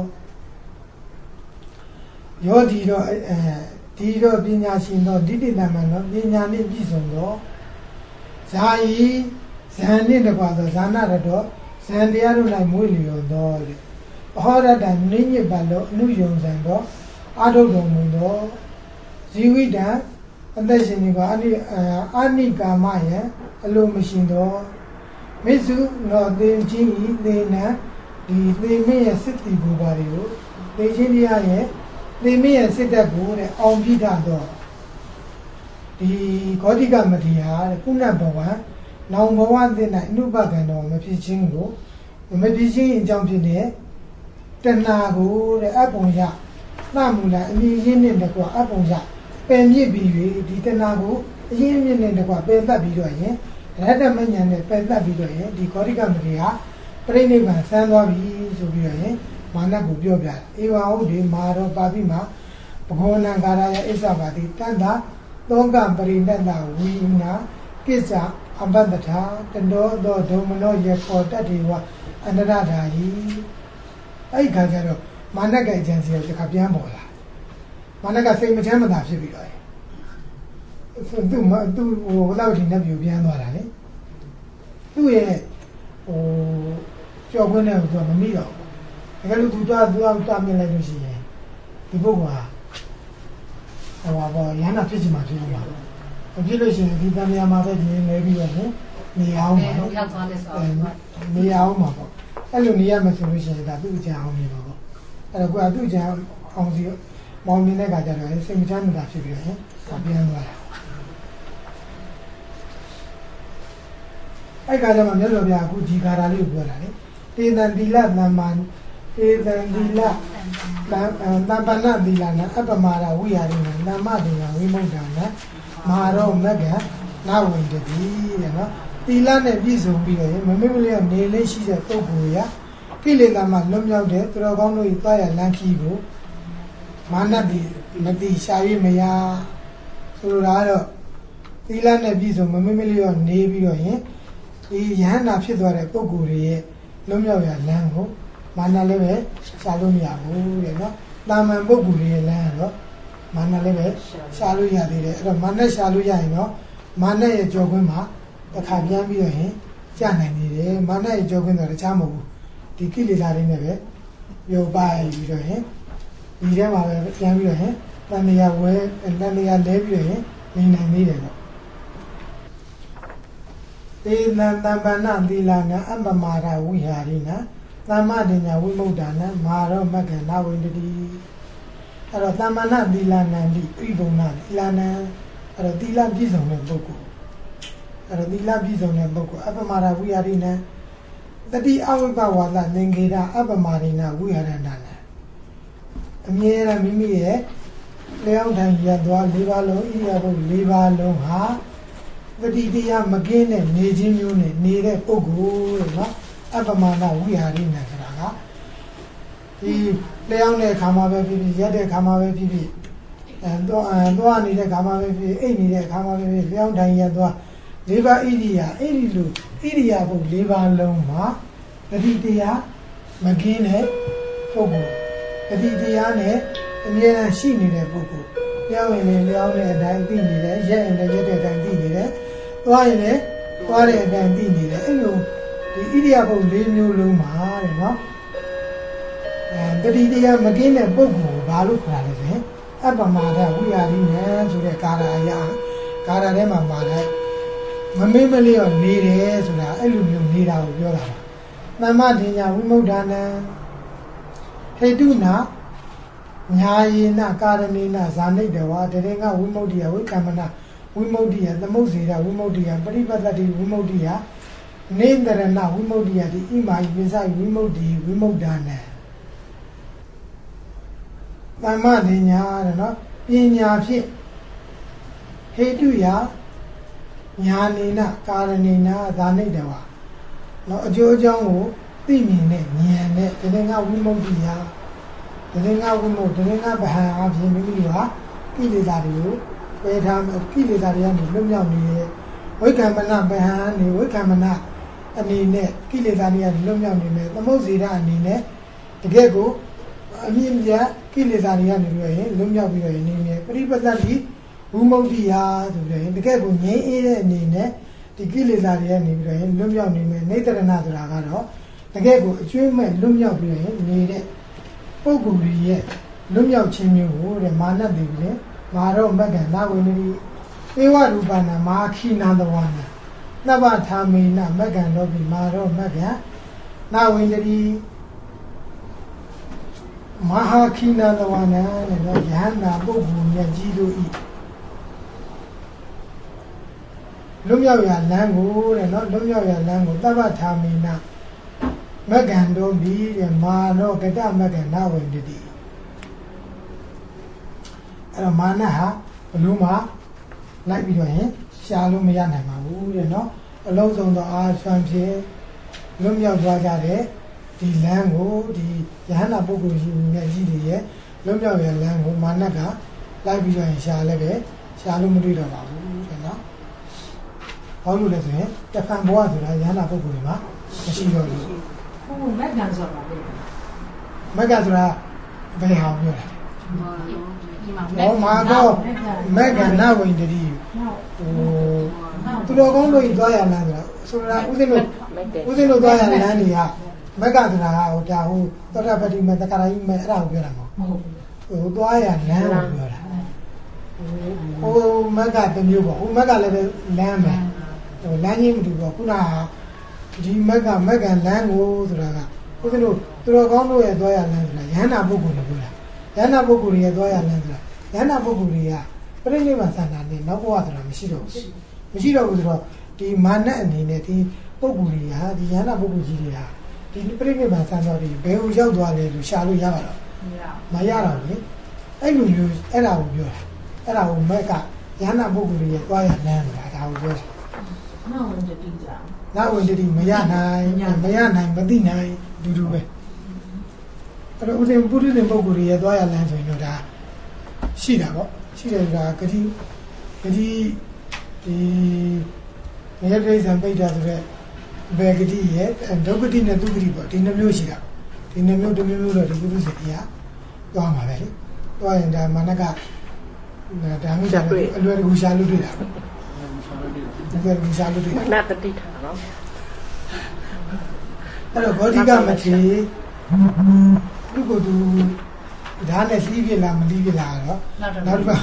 Speaker 1: ယောဒီတော့ဒီတော့ပညာရှင်တော့ဒီတိတံပံတော့ပညာနဲ့ပြည့်စုံတော့ဇာယိဇန်နဲ့တကွာတော့ဇာနာရတော့ဇန်တရားတို့၌မွေးလျော်တော့လေအဟောရတနိညစ်ပါလို့အနုယုံဇံတော့အာထုတော်မူတော့ဇီဝိတံအသက်ရှင်နေပါအာနိကာမယံအလိုမရှိတော့မေစုနောသင်ချင်းဤသေနံဒီသေမင်းရဲ့စစ်တီဘူပါတွေကိုသေချင်းတရားရဲ့သေမင်းရဲ့စစ်တပ်ကိုတဲ့အောင်ပြတာတော့ဒီဂောတိကမထေရတဲ့ကုဏဘဝနောင်ဘဝသင်၌အနုပကံတော်မဖြစ်ခြင်းကိုမဖြစ်ခြင်းအကြောင်းဖြစ်တဲ့တဏှာကိုတဲ့အပုံရသမူလာအမြင့်ရင်းနဲ့တကွာအပုံရပယ်မြစ်ပြီးဒီတဏှာကိုအရင်းမြင့်နဲ့တကွာပယ်တတ်ပြီးတော့ရင်ရတ္တမဉဏ်နဲ့ပယ်တတ်ပြီးတော့ရင်ဒီဂောတိကမထေရပြိဋိဘံဆန်းသွားပြီဆိုပြီးတော့ရင်မာနကိုပြောပြတယ်ဧဝဟုတ်ဒီမာရောပါပိမာဘဂဝနံကာရယဣစ္ဆပါတိတန္တာသောကပရိဏတ္တဝိနာကိစ္စအဘဒ္ဒထာတနောသောဒုမနောယေခောတတိဝအန္တရဓာယီအဲ့ဒီခါကျတော့မာနကကြံစီတခါပြန်ပေါ်လာမာနကစိတ်မချမ်းမသာဖြစ်ပြီးတော့သူဟိုလောက်ထိနဲ့ပြူပြန်သွားတာလေသူ့ရဲ့ဟိုကြောက်ခွင့်နဲ့သူကမမိတော့ဘူးဒါကြလို့သူတာမြင်လိုက်လို့ရှိရင်ဒီပုဂ္ဂိုလ်ဟာဟိုဘောရဟနာဖြစ်ချင်မှဖြစ်မှာမဖြစ်လို့ရှိရင်ဒီတန်မြာမှာပဲဒီနေပြီးတော့နေအောင်ပါနော်
Speaker 2: ရောက်သွားလဲဆိုတော့
Speaker 1: နေအောင်ပါပေါ့အဲ့လိုနေရမယ်ဆိုလို့ရှိရင်ဒါသူ့အကြံအောင်နေပါပေါ့အဲ့တော့ကိုကသူ့အကြံအောင်စီမောင်နေတဲ့ခါကျတော့စိတ်မချမ်းသာဖြစ်ပြီးတော့ပြန်သွားတာအဲ့ကလည်းမြတ်စွာဘုရားအခုဒီခါရာလေးကိုပြောတာလေတေတံသီလသမ္မာတေတံသီလသံပနသီလနာအပ္ပမာဒဝိဟာရိနနာမတေယဝိမု ക്ത နာမဟာရောမက္ကနာဝိတတိတဲ့နော်သီလနဲ့ပြည့်စုံပြီးတော့မမေ့မလျော့နေလေးရှိတဲ့ပုဂ္ဂိုလ်ရကိလေသာမှလွတ်မြောက်တဲ့သူတော်ကောင်းတို့၏သွားရလမ်းခီးကိုမာနတိမတိရှာ၍မရဆိုလိုတာကတော့သီလနဲ့ပြည့်စုံမမေ့မလျော့နေပြီးတော့ဒီယဟန္တာဖြစ်သွားတဲ့ပုဂ္ဂိုလ်တွေရဲ့လွတ်မြောက်ရလမ်းကိုမာနလည်းပဲရှာလို့မရဘူးတဲ့နော်တာမန်ပုဂ္ဂိုလ်တွေရဲ့လမ်းကတော့မာနလည်းပဲရှာလို့ရသေးတယ်အဲ့တော့မာနရှာလို့ရရင်တော့မာနရဲ့ကြောခွင်းမှာတစ်ခါပြန်ပြီးတော့ကြာနိုင်နေတယ်မာနရဲ့ကြောခွင်းတော့တခြားမဟုတ်ဘူးဒီကိလေသာတွေနဲ့ပဲပြုတ်ပါပြီးတော့ဒီထဲမှာပဲပြန်ပြီးတော့တန်မြာဝဲတန်မြာလဲပြီးတော့နေနိုင်နေတယ်ပေါ့တေနံတမ္ပနသီလနာအပ္ပမာဒဝိဟာရိနာသမ္မာဒညာဝိမု ക്ത နာမဟာရောမက္ကနာဝိတတိအဲ့တော့သမ္မာနသီလနာတိပြိဘုံနာသီလနာအဲ့တော့သီလပြည့်စုံတဲ့ပုဂ္ဂိုလ်အဲ့တော့သီလပြည့်စုံတဲ့ပုဂ္ဂိုလ်အပ္ပမာဒဝိဟာရိနာတတိအဝိပဝါဒသင်္ကေတအပ္ပမာရိနာဝိဟာရဏနာအမြဲတမ်းမိမိရဲ့လျောင်းထိုင်ရသွား၄ပါးလုံးဣရိယာပု၄ပါးလုံးဟာပတိတရားမကင်းတဲ့နေခြင်းမျိုးနဲ့နေတဲ့ပုဂ္ဂိုလ်တဲ့နော်အပ္ပမာဏဝိဟာရိနာဆိုတာကဒီလျောင်းတဲ့ခါမှာပဲဖြစ်ဖြစ်ရက်တဲ့ခါမှာပဲဖြစ်ဖြစ်သွားနေတဲ့ခါမှာပဲဖြစ်ဖြစ်အိတ်နေတဲ့ခါမှာပဲဖြစ်လျောင်းထိုင်ရသွား၄ပါးဣရိယာအဲ့ဒီလိုဣရိယာပု၄ပါးလုံးမှာပတိတရားမကင်းတဲ့ပုဂ္ဂိုလ်ပတိတရားနဲ့အမြဲတမ်းရှိနေတဲ့ပုဂ္ဂိုလ်လျောင်းရင်လည်းလျောင်းတဲ့အတိုင်းသိနေတယ်ရက်ရင်လည်းရက်တဲ့အတိုင်းသိနေတယ်သွားရင်လည်းသွားတဲ့အတိုင်းသိနေတယ်အဲ့လိုဒီဣရိယာပု၄မျိုးလုံးမှာတဲ့နော်တတိတရားမကင်းတဲ့ပုဂ္ဂိုလ်ဘာလို့ခေါ်ရလဲဆိုရင်အပ္ပမာဒဝိဟာရိနံဆိုတဲ့ကာရအရာကာရထဲမှာပါတဲ့မမေ့မလျော့နေတယ်ဆိုတာအဲ့လိုမျိုးနေတာကိုပြောတာပါသမ္မာဒညာဝိမု ക്ത နာဟေတုနာညာယေနကာရဏေနဇာနိတဝါတရေငဝိမု ക്തിယဝိကမ္မနာဝိမု ക്തിယသမုတ်စေတဝိမု ക്തിယပရိပတ္တိဝိမု ക്തിယနေန္ဒရဏဝိမု ക്തിယတိဣမာယပိစဝိမု ക്തിဝိမု ക്ത နာသမ္မာဒညာတဲ့နော်ပညာဖြင့်ဟေတုယညာနေနကာရဏေနဇာနိတဝါနော်အကျိုးအကြောင်းကိုသိမြင်တဲ့ဉာဏ်နဲ့တရေငဝိမု ക്തിယတရေငဝိမုတရေငဗဟံအဖြစ်မိမိဟာကိလေသာတွေကိုပယ်ထားကိလေသာတွေကနေလွတ်မြောက်နေတဲ့ဝိကမ္မနဗဟံနေဝိကမ္မနအနေနဲ့ကိလေသာတွေကနေလွတ်မြောက်နေမယ်သမုတ်စေတအနေနဲ့တကယ်ကိုအမြင့်ပြကိလေသာတွေကနေပြီးတော့လွတ်မြောက်ပြီးတော့နေမယ်ပရိပတ္တိဝိမု ക്തിယဆိုပြီးတော့တကယ်ကိုငြိမ်းအေးတဲ့အနေနဲ့ဒီကိလေသာတွေကနေပြီးတော့လွတ်မြောက်နေမယ်နေတရဏဆိုတာကတော့တကယ်ကိုအကျွမ်းမဲ့လွတ်မြောက်ပြီးတော့နေတဲ့ပုဂ္ဂိုလ်ရဲ့လွတ်မြောက်ခြင်းမျိုးကိုတဲ့မာနတိလေမာရောမက္ကနာဝိနတိဧဝရူပနာမာခိနာတဝနာသဗ္ဗထာမေနမက္ကံတော့ပြီမာရောမက္ကနာဝိနတိမဟာခိနာတဝနာတဲ့နော်ယဟန္တာပုဂ္ဂိုလ်မြတ်ကြီးတို့ဤလွတ်မြောက်ရလမ်းကိုတဲ့နော်လွတ်မြောက်ရလမ်းကိုသဗ္ဗထာမေနမက္ကံတော့ပြီတဲ့မာရောကတမက္ကနာဝိနတိအဲ့တော့မာနဟာဘလို့မှလိုက်ပြီးတော့ရှားလို့မရနိုင်ပါဘူးတဲ့နော်အလုံးစုံသောအာဆွမ်းဖြင့်လွတ်မြောက်သွားကြတဲ့ဒီလမ်းကိုဒီယဟန္တာပုဂ္ဂိုလ်ကြီးမြတ်ကြီးတွေရဲ့လွတ်မြောက်ရလမ်းကိုမာနကလိုက်ပြီးတော့ရှားလည်းပဲရှားလို့မတွေ့တော့ပါဘူးတဲ့နော်ဘာလို့လဲဆိုရင်တဖန်ဘဝဆိုတာရဟန္တာပုဂ္ဂိုလ်တွေမှာမရှိတော့ဘူး
Speaker 2: ဟိုမက်ကန်ဆိုတာလေ
Speaker 1: မက်ကဆိုတာဘယ်ဟာပြောလဲဟောမာတော့မက်ကနဝိန္ဒတိဟိုသူတော်ကောင်းတို့သွားရလမ်းဆိုတာဥစဉ်တို့သွားရလမ်းတွေကမက်ကဆိုတာဟိုဒါဟိုသောတာပတိမတက္ကရာကြီးမအဲ့ဒါကိုပြောတာမဟုတ်ဘူးဟိုသွားရလမ်းကိုပြောတာဟိုမက်ကတစ်မျိုးပေါ့ဟိုမက်ကလည်းလမ်းပဲဟိုလမ်းကြီးမတူပေါ့ခုနကဒီမက်ကလမ်းကိုဆိုတာကဥစဉ်တို့သူတော်ကောင်းတို့ရဲ့သွားရလမ်းဆိုတာရဟန္တာပုဂ္ဂိုလ်တွေပြောတာရဟန္တာပုဂ္ဂိုလ်တွေရဲ့သွားရလမ်းဆိုတာရဟန္တာပုဂ္ဂိုလ်တွေကပြိဋိနိဗ္ဗာန်သံဃာနဲ့နောက်ဘဝဆိုတာမရှိတော့ဘူးမရှိတော့ဘူးဆိုတော့ဒီမာနအနေနဲ့ဒီပုဂ္ဂိုလ်တွေဟာဒီရဟန္တာပုဂ္ဂိုလ်ကြီးတွေဟာဒီပြိဋိနိဗ္ဗာန်သံဃာတွေဘယ်ကိုရောက်သွားလဲလို့ရှာလို့ရပါတော့မရတော့ဘူးလေအဲ့လိုမျိုးအဲ့ဒါကိုပြောတာအဲ့ဒါကိုမက်ကရဟန္တာပုဂ္ဂိုလ်တွေရဲ့သွားရလမ်းဆိုတာဒါကိုပြောတာ
Speaker 2: နောက်ဝင်တတိကြ
Speaker 1: နောက်ဝင်တတိမရနိုင်မသိနိုင်ဒူဒူပဲအဲ့တော့ဥစဉ်ပုရိသေပုဂ္ဂိုလ်တွေရဲ့သွားရလမ်းဆိုရင်တော့ဒါရှိတာပေါ့ရှိတယ်ဆိုတာဂတိဒီနေရာပြည်စံပိတ်တာဆိုတော့ဘယ်ဂတိရဲ့ဒုက္ခတိနဲ့ဒုက္ခတိပေါ့ဒီနှမျိုးရှိတာဒီနှမျိုးတစ်မျိုးတော့ဒီပုရိသေတရားသွားမှာပဲလေသွားရင်ဒါမာနကဒါမျိုးကြအလွယ်တကူရှာလို့တွေ့တာအလွယ်တကူရှာလို့တွေ့တာ
Speaker 5: နတ်တတိထားနော်
Speaker 1: အဲ့တော့ဘောဓိကမထေသူ့ကိုသူဒါနဲ့လှီးပြလားမလှီးပြလားတော့နောက်တစ်ခါ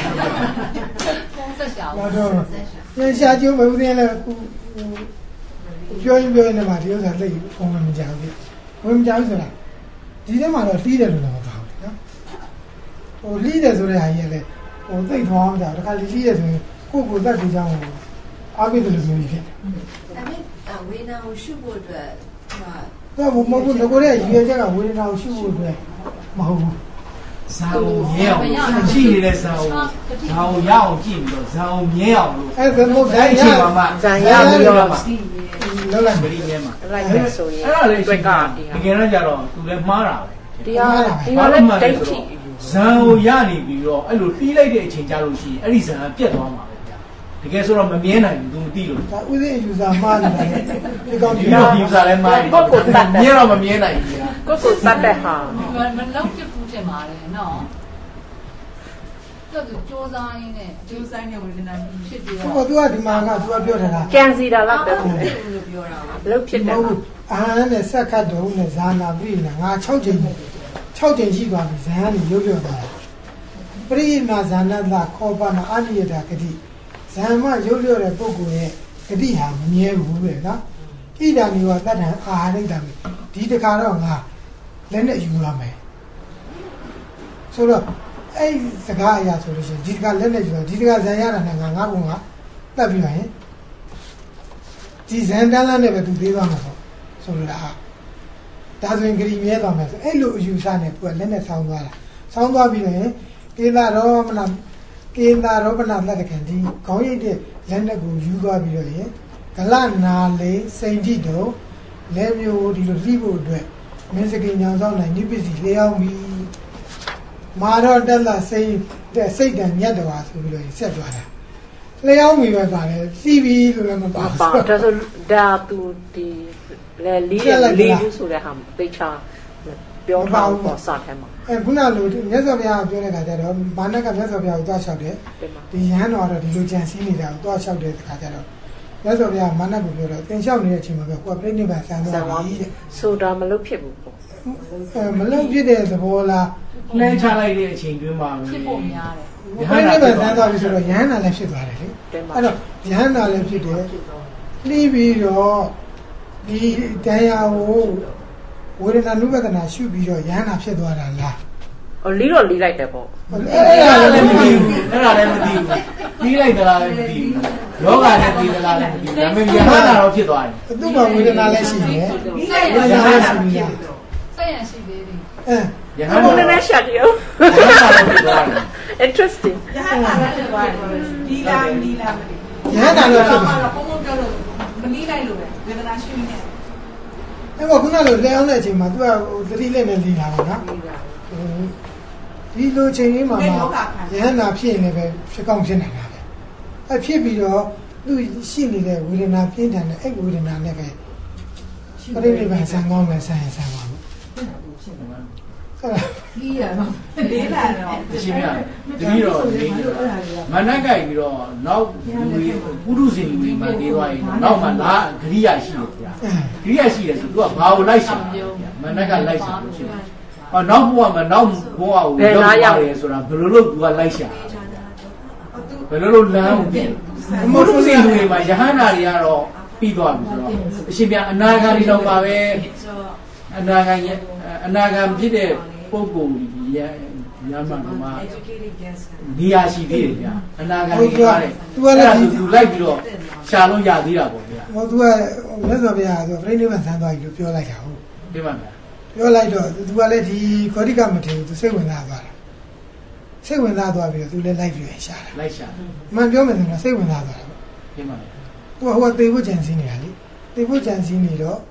Speaker 2: ဆက်ရှာ
Speaker 1: တော့ပြန်ရှာကြည့်မဟုတ်သေးလဲပြောရင်လည်းမှာဒီဥစ္စာသိပုံမှန်မကြောက်ဘူးဝင်မကြောက်ဆိုတာဒီထဲမှာတော့လှီးတယ်လို့တော့မပေါ့ဘူးနော်ဟိုလှီးတယ်ဆိုတဲ့ဟာကြီးလည်းဟိုသိသွားအောင်ကြာတခါလှီးတယ်ဆိုရင်ကိုယ်သက်ဒီကြောင်းအားပေးတယ်လို့ဆိုပြီးဖြစ်တယ်
Speaker 5: ဒါပေမဲ့ဝေဒနာကိုရှုဖို့အတွက်
Speaker 1: တော့မဟုတ်ဘူးငကိုရဲ့ရွေချက်ကဝေဒနာကိုရှုဖို့အတွက်မဟုတ်ဘူး
Speaker 4: ဇာကိုမြဲအောင်ရှိနေတဲ့ဇာကိုရအောင်ကြည့်ပြီးတော့ဇာကိုမြဲအောင်လို့
Speaker 1: အဲ့ဒါမို့ဒါရ
Speaker 4: ပါမှ
Speaker 5: ဇာရပြီးတော့မှ
Speaker 1: လောက်လိုက်
Speaker 4: မရီမြဲမှာ
Speaker 5: လိုက်ရဆိုရင်
Speaker 4: အဲ့ဒါလေးရှိတာတကယ်တော့ကြတော့သူလည်းမှားတာပဲ
Speaker 5: တရားလည်းတိတ်ထိ
Speaker 4: ဇာကိုရနေပြီးတော့အဲ့လိုတီးလိုက်တဲ့အချိန်ကြလို့ရှိရင်အဲ့ဒီဇာကပြတ်သွားမှာပဲဗျာတကယ်ဆိုတော့မမြဲနိုင်ဘူးသူမသိလို့
Speaker 1: ဒါဥစဉ်ယူဇာမှားနေတာဒီကောင်
Speaker 4: ဒီတော့ယူဇာလည်းမှားတယ်
Speaker 5: ကိုယ်တတ်
Speaker 4: မြဲတော့မမြဲနိုင်ဘူးဗျာ
Speaker 5: ကိုယ်တတ်တဲ့ဟာ
Speaker 2: မလုံးပြဘူးတင်ပါလေနော်တော့ကြိုးစားရင်းနဲ့ဝေဒနာဖြစ်ပြီး
Speaker 1: တော့သူကဒီမှာကသူကပြောထားတာ
Speaker 5: ကြံစီတာလားတဲ့လို့ပြောတာလုံးဖြစ်တယ်
Speaker 1: အာနဲ့ဆက်ခတ်တုံးနဲ့ဇာနာပြည်နဲ့ငါ6ချိန်ရှိသွားပြီဇာန်ကနေရုပ်ပြောသွားတာပရိမာဇာနတခောပနာအနိယတာဂတိဇာမရုပ်ပြောတဲ့ပုဂ္ဂိုလ်ရဲ့ဂတိဟာမမြဲဘူးလေနော်ဣဒာနိဝတ္တံအာရိတ္တမိဒီတခါတော့ငါလက်နဲ့ယူရမယ်ဆိုတော့အဲ့စကားအရာဆိုလို့ရှိရင်ဒီတခါလက်နဲ့ယူတော့ဒီတခါဇာန်ရတာနဲ့ငါကတတ်ပြီးရင်ဒီဇန်တန်းနဲ့ပဲသူသေးသွားမှာပေါ့ဆိုလိုတာဒါဆိုရင်ဂရိမြဲသွားမယ်ဆိုအဲ့လိုအယူဆနဲ့သူကလက်နဲ့ဆောင်းသွားတာဆောင်းသွားပြီးရင်ကေသာရောပနာသတ္တကံဒီခေါင်းရိပ်တဲ့လက်နဲ့ကိုယူသွားပြီးတော့ရင်ဂလနာလေးစိန်တိတော့လက်မျိုးဒီလိုလှိဖို့အတွက်မင်းစကိညာဆောင်နိုင်နိပ္ပစီလျောင်းပြီးမာတော့တက်လာစိတ်တန်မြတ်တော်ဆိုပြီးတော့ဆက်သွားတာလျောင်းပြီးပဲပါတယ်လှိပြီးလို့လည်းမပါဘူး
Speaker 5: ဒါဆိုဒါသူဒီလေလေးဆိုတဲ့ဟာသိချာပြောပါဦးပေါ့စာထဲမှာ
Speaker 1: ခုနလိုမြတ်စွာဘုရားပြောတဲ့ခါကျတော့ဘာနဲ့ကမြတ်စွာဘုရားကိုသွားလျှောက်တယ်ဒီရဟန်းတော်ကတော့ဒီလိုကြံစည်နေတာကိုသွားလျှောက်တဲ့ခါကျတော့မြတ်စွာဘုရားမာနကိုပြောတော့သင်လျှောက်နေတဲ့အချိန်မှာပဲကိုယ်ပြိဋိဘံဆံသွားပြီတဲ့
Speaker 5: ဆိုတာမလုပ်ဖြစ်ဘူးပေါ့
Speaker 1: မလုပ်ဖြစ်တဲ့သဘောလား
Speaker 4: နှမ်းချလိုက်တဲ့အချိန်တွင်းမှာ
Speaker 2: ဖြစ်ဖို့များတယ်
Speaker 1: ပြိဋိဘံဆံသွားပြီဆိုတော့ရဟန်းတော်လည်းဖြစ်သွားတယ်လေအဲ့တော့ရဟန်းတော်လည်းဖြစ်တယ်လှီးပြီးတော့ဒီတရားကိုဝေဒနာနုပဒနာရှုပြီးတော့ရဟန္တာဖြစ်သွားတာလား
Speaker 5: လီးတော့လီးလိုက်တယ်ပေါ့
Speaker 4: အဲ့ဒါလည်းမသိဘူးလီးလိုက်သလားလည်းမသိဘူးယောဂနဲ့သိသလားလည်းမသိဘူးဒါပေမဲ့ရဟန္တာတော့ဖြစ်သွားတယ်
Speaker 1: သူ့မှာဝေဒနာလည်းရှိတယ်
Speaker 2: ဝေဒနာရှိပြီဆက်ရရှိသေးတယ်
Speaker 5: ရဟန္တာလည်းရှိတယ်
Speaker 4: ရဟန္တာတော့ဖြစ်သွားတယ်
Speaker 5: interesting
Speaker 2: ရဟန္တာလည်းဖြစ်သွားတယ်ဒီလားမသိ
Speaker 1: ရဟန္တာလည်းဖြစ်သွားတယ်
Speaker 2: ဘုံဘုံပြောလို့မလီးလိုက်လို့ပဲဝေဒနာရှိနေ
Speaker 1: အဲ့တော့ခုနလိုလဲအောင်တဲ့အချိန်မှာသူကသတိလက်နဲ့လီလာပါနော်ဒီလိုချိန်လေးမှာရဟန္တာဖြစ်ရင်လည်းပဲဖြစ်ကောင်းဖြစ်နိုင်တာပဲအဲ့ဖြစ်ပြီးတော့သူရှိနေတဲ့ဝေဒနာပြင်းထန်တဲ့အဲ့ဝေဒနာနဲ့ပဲပြိဋိဘံဆံကောင်းမယ်ဆံရင်ဆံပါဘူးဟုတ်လား
Speaker 2: ကြီးရတော့လေးလာတော့
Speaker 4: ရှင်မြတ်တတိတော့လေးမနက်ကြိုက်ပြီးတော့နောက်ပုရုဇဉ်လူတွေမှတေးသွားရင်နောက်မှလာဂရိယာရှိတယ်ဗျာဂရိယာရှိတယ်ဆိုသူကဘာကိုလိုက်ရှာမနက်ကလိုက်ရှာလို့ရှိတယ်နောက်ဘဝမှာနောက်ဘဝကိုရောက်ရတယ်ဆိုတာဘယ်လိုလုပ်သူကလိုက်ရှာဘယ်လိုလုပ်လမ်းကိုပြင်ပုရုဇဉ်လူတွေမှာယဟန္တာတွေကတော့ပြီးသွားပြီဆိုတော့အရှင်ပြအနာဂါတွေတော့ပါပဲအနာဂံဖြစ်တဲ့ပုဂ္ဂိုလ်ရညမှာနေရာရှိသေးတယ်ဗျာအနာဂံကြီးရတယ်သူကလည်းသူလိုက်ပြီးတော့ရှာလို့ရသေးတာပေါ့ဗျာ
Speaker 1: ဟောသူကမြတ်စွာဘုရားဆိုပြိဋိဘံဆန်းသွားပြီလို့ပြောလိုက်တာဟုတ်
Speaker 4: ပြပါဗျာ
Speaker 1: ပြောလိုက်တော့သူကလည်းဒီခေါတိကမထေရသူစိတ်ဝင်စားသွားတာစိတ်ဝင်စားသွားပြီးတော့သူလည်းလိုက်ပြီးရှာတာ
Speaker 4: လိုက်ရှာ
Speaker 1: မှန်ပြောမယ်ဆိုတော့စိတ်ဝင်စားသွားတာ
Speaker 4: ပြပါဗျာ
Speaker 1: သူကဟိုကသေဖို့ကြံစည်နေတာလေသေဖို့ကြံစည်နေတော့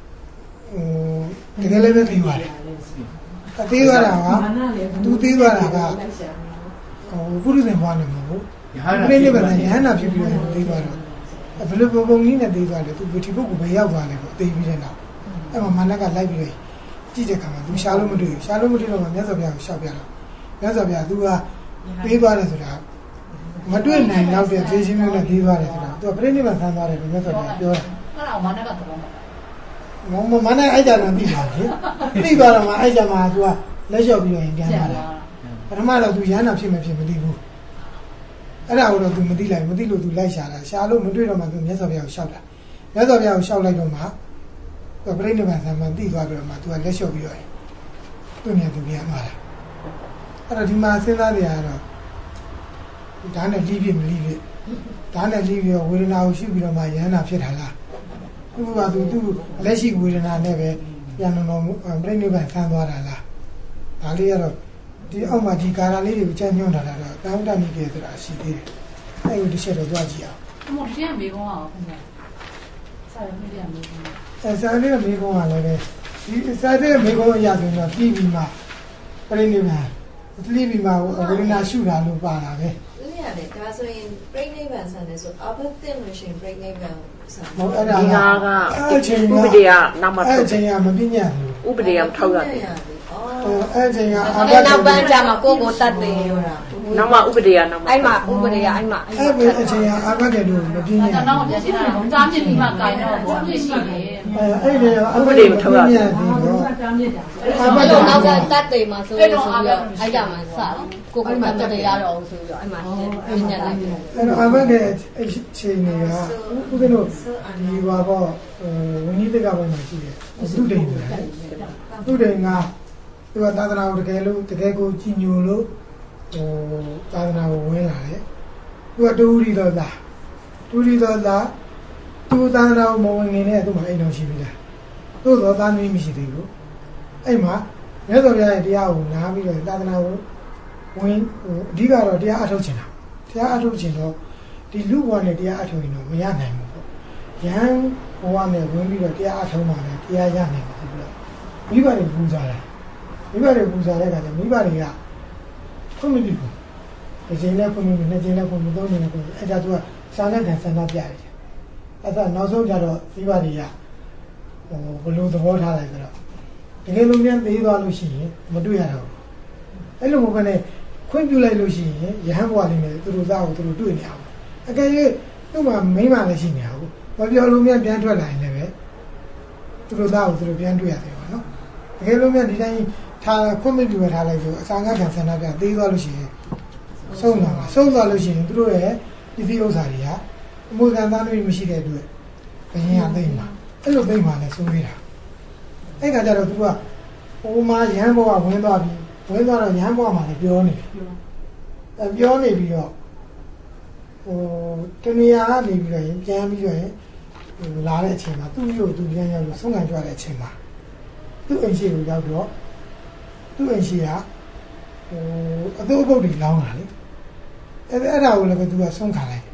Speaker 1: တကယ်လည်းပဲသိပါတယ်အသေးသွားတာကသူသေးသွားတာကပုရိသေဘွားနဲ့မဟုတ်ဘူးပြိဋိဘံယဟန္တာဖြစ်ပြီးတော့သေးသွားတော့ဘယ်လိုပုံကြီးနဲ့သေးသွားလဲသူဒီပုဂ္ဂိုလ်ပဲရောက်သွားတယ်ပေါ့သိပြီးတဲ့နောက်အဲ့မှာမနက်ကလိုက်ပြီးကြည့်တဲ့ခါမှာသူရှာလို့မတွေ့ဘူးရှာလို့မတွေ့တော့မှမြတ်စွာဘုရားကိုရှောက်ပြတော့မြတ်စွာဘုရားသူကပေးသွားတယ်ဆိုတာမတွေ့နိုင်တော့တဲ့သေခြင်းမျိုးနဲ့ပေးသွားတယ်ဆိုတာသူကပြိဋိဘံဆန်းသွားတယ်မြတ်စွာဘုရားပြောတာ
Speaker 2: အဲ့ဒါမနက်ကသဘော
Speaker 1: မနဲ့အဲ့ကြတော့ပြီးပါလေပြီးသွားတော့မှအဲ့ကြမှာသူကလက်လျှော့ပြီးတော့ရင်ပြန်လာတယ်ပထမတော့သူရဟန္တာဖြစ်မဖြစ်မသိဘူးအဲ့ဒါကိုတော့သူမသိလိုက်မသိလို့သူလိုက်ရှာတာရှာလို့မတွေ့တော့မှသူမြတ်စွာဘုရားကိုရှောက်တာမြတ်စွာဘုရားကိုရှောက်လိုက်တော့မှသူပြိဋိဘံဆံမှသိသွားပြီးတော့မှသူကလက်လျှော့ပြီးတော့သူ့မြန်သူပြန်လာတာအဲ့တော့ဒီမှာစဉ်းစားနေရတော့ဒါနဲ့လီးပြမလီးပြဒါနဲ့လီးပြီးတော့ဝေဒနာကိုရှုပြီးတော့မှရဟန္တာဖြစ်တာလားသူကသူလက်ရှိဝေဒနာနဲ့ပဲပြန်တော်ပြိဋိဘံဆန်းသွားတာလားဒါလေးကတော့ဒီအောက်မှာဒီကာရာလေးတွေကိုကြံ့ညွန့်ထားတာတော့တောင်းတမိတယ်ဆိုတာရှိသေးတယ်အဲ့ဒီတစ်ချက်တော့ကြွကြည့်အောင်
Speaker 2: အမေတရားမေကုန်းအောင်ခင်ဗျာစာရင်းတရားမေကုန်း
Speaker 1: စာရင်းမေကုန်းကလည်းပဲဒီစာရင်းမေကုန်းအရာဆိုတော့ပြီးပြီးမှပြိဋိဘံပြီးပြီးမှဝေဒနာရှုတာလို့ပါတာပဲ
Speaker 6: ရတယ်ဒါဆိုရင်ပြိဋိဘံဆန်တယ်ဆိုအဘတ်တင်လို့ရှိရင်ပြိဋိဘံဆန်
Speaker 1: ဟုတ်အဲ့ဒါ
Speaker 5: ကအချိန်ဥပဒေကနောက်မှ
Speaker 1: အဲ့အချိန်ကမပြည့်ညတ်
Speaker 5: ဘူးဥပဒေကထောက်ရတယ်
Speaker 1: အဲ့ချိန်ကအာဘတ်
Speaker 6: နောက်ပန်းကြမှာကိုတတ်တယ်
Speaker 5: နောက်မှဥပဒေကနောက်မှ
Speaker 6: အဲ့မှာဥပဒေကအဲ့မှာ
Speaker 1: အဲ့ဘယ်အချိန်ကအာဘတ်တယ်လို့မပြည့်ညတ်
Speaker 2: ဘူးနောက်ပြန်ရှင်းတာကြားမြင့်ပြီးမှကိုင်တော့ဘုံပြည့်ရှိတယ်
Speaker 1: အဲ့ဒီ
Speaker 5: ဥပဒေမထောက်ရဘူး
Speaker 6: ကြားမြင့်တာအာဘတ်တော့နောက်ကတတ်တယ်မှာဆိုပြီးတော့အဲ့ကြမှာစကိုကမှတတ်တယ်ရတော့ဆိုပြီးတော့အဲ့မှာပြည့်ညတ်လိုက်တယ်
Speaker 1: အဲ့တော့အာဘတ်ရဲ့အချိန်တွေကဥပဒေလို့ဒီဘာပေါ့ဝိနည်းတကဘက်မှာရှိတယ်သူတိန်ဆိုတာသူတိန်ကသူကသာသနာကိုတကယ်ကိုကြည်ညိုလို့သာသနာကိုဝင်လာတယ်သူကတူရီတော်သားသူသာသနာကိုမဝင်ငင်နဲ့သူ့မှာအိမ်တော်ရှိပြီလားသို့သောသားသမီးမရှိသေးဘူးအဲ့မှာမြတ်စွာဘုရားရဲ့တရားကိုနားပြီးတော့သာသနာကိုဝင်အဓိကတော့တရားအထုတ်ချင်တာတရားအထုတ်ချင်တော့ဒီလူဘဝနဲ့တရားအထုတ်ရင်တော့မရနိုင်ဘူးပေါ့ရဟန်းဘဝနဲ့ဝင်ပြီးတော့တရားအထုတ်မှလည်းတရားရနိုင်မှာပြီးတော့မိဘတွေပူဇော်တယ်မိဘတွေပူဇော်တဲ့အခါကျမိဘတွေကခွင့်မပြုဘူးတစ်ချိန်နဲ့ခွင့်မပြုနှစ်ချိန်နဲ့ခွင့်မပြုသုံးချိန်နဲ့ခွင့်မပြုအဲ့ဒါသူကစာနဲ့ဆန္ဒပြတယ်အဲ့ဒါနောက်ဆုံးကျတော့မိဘတွေကဘလို့သဘောထားလိုက်ဆိုတော့တကယ်လို့များသေးသွားလို့ရှိရင်မတွေ့ရတော့အဲ့လိုမျိုးပဲနဲ့ခွင့်ပြုလိုက်လို့ရှိရင်ရဟန်းဘဝလေးနဲ့သူတို့သားကိုသူတို့တွေ့နေအောင်အကယ်၍သူ့မှာမိန်းမလည်းရှိနေအောင်မပြောလို့များပြန်ထွက်လာရင်လည်းပဲသူတို့သားကိုသူတို့ပြန်တွေ့ရတယ်ပေါ့နော်တကယ်လို့များဒီတိုင်းထားခွင့်မပြုထားလိုက်ဆိုအစာငတ်ခံဆန္ဒပြသေးသွားလို့ရှိရင်ဆုံးသွားလို့ရှိရင်သူတို့ရဲ့ဒီဥစ္စာတွေကအမှုခံသားတွေမရှိတဲ့အတွက်ဘယ်ရင်ကသိမ့်မှာအဲ့လိုသိမ့်မှာလဲစိုးနေတာအဲ့ခါကျတော့သူကဟိုမှာရဟန်းဘဝဝင်သွားပြီဝင်သွားတော့ရဟန်းဘဝမှာလည်းပြောနေပြီပြောနေပြီးတော့တဏှာကနေပြီးတော့ရင်ပြန်ပြီးတော့ရင်လာတဲ့အချိန်မှာသူ့ရုပ်သူပြန်ရောက်လို့ဆုံးခံကြွတဲ့အချိန်မှာသူ့အိမ်ရှိကိုရောက်တော့သူ့အိမ်ရှိကအသိအပုတ်တွေလောင်းလာလေအဲ့ဒါကိုလည်းသူကဆုံးခံလိုက်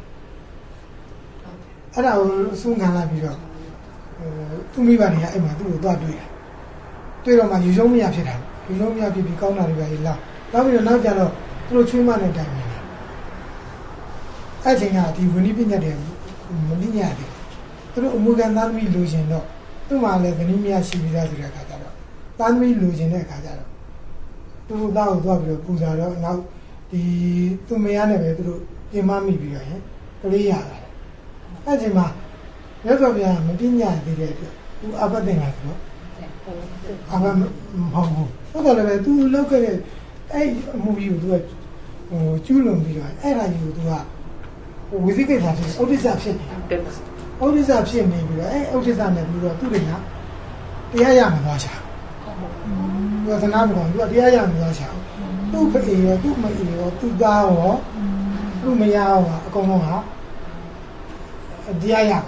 Speaker 1: အဲ့ဒါကိုဆုံးခံလိုက်ပြီးတော့သူ့မိဘတွေကအဲ့မှာသူ့ကိုသွားတွေ့တော့မှယူဆုံးမရဖြစ်တာယူဆုံးမရဖြစ်ပြီးကောင်းတာတွေပဲလာနောက်ပြီးတော့နောက်ကျတော့သူတို့ချွေးမနဲ့တိုင်နေတာအဲ့ချိန်ကဒီဝိနည်းပညာတွေမသိညာတယ်သူတို့အမှုကန်သားသမီးလိုချင်တော့သူ့မှာလည်းသမီးမရရှိပြီးသားဆိုတဲ့အခါကျတော့သားသမီးလိုချင်တဲ့အခါကျတော့သူတို့သားကိုသွားပြီးတော့ပူဇော်တော့နောက်ဒီသူမရနဲ့ပဲသူတို့ပြင်မမိပြီးတော့ကလေးရတာအဲ့ဒီမှာမြတ်စွာဘုရားမပညာသေးတဲ့အတွက်သူအဘတ်တင်လာဆိုတော့အဘမဟုတ်ဘူးဟုတ်တယ်လေသူလောက်ခဲ့တဲ့အဲ့အမှုကြီးကိုသူကကျူးလွန်ပြီးတော့အဲ့ဒါကြီးကိုသူကဝိသိကိစ္စဖြစ်ဥဒိစ္စဖြစ်နေတယ်ဥဒိစ္စဖြစ်နေပြီးတော့အဲ့ဥဒိစ္စနဲ့ပြီးတော့သူတွေကတရားရမှာသွားချာသူကသနာမတော်သူကတရားရမှာသွားချာသူ့ဖေရောသူ့မအေရောသူ့သားရောသူ့မယားရောအကုန်လုံးဟာတရားရပါ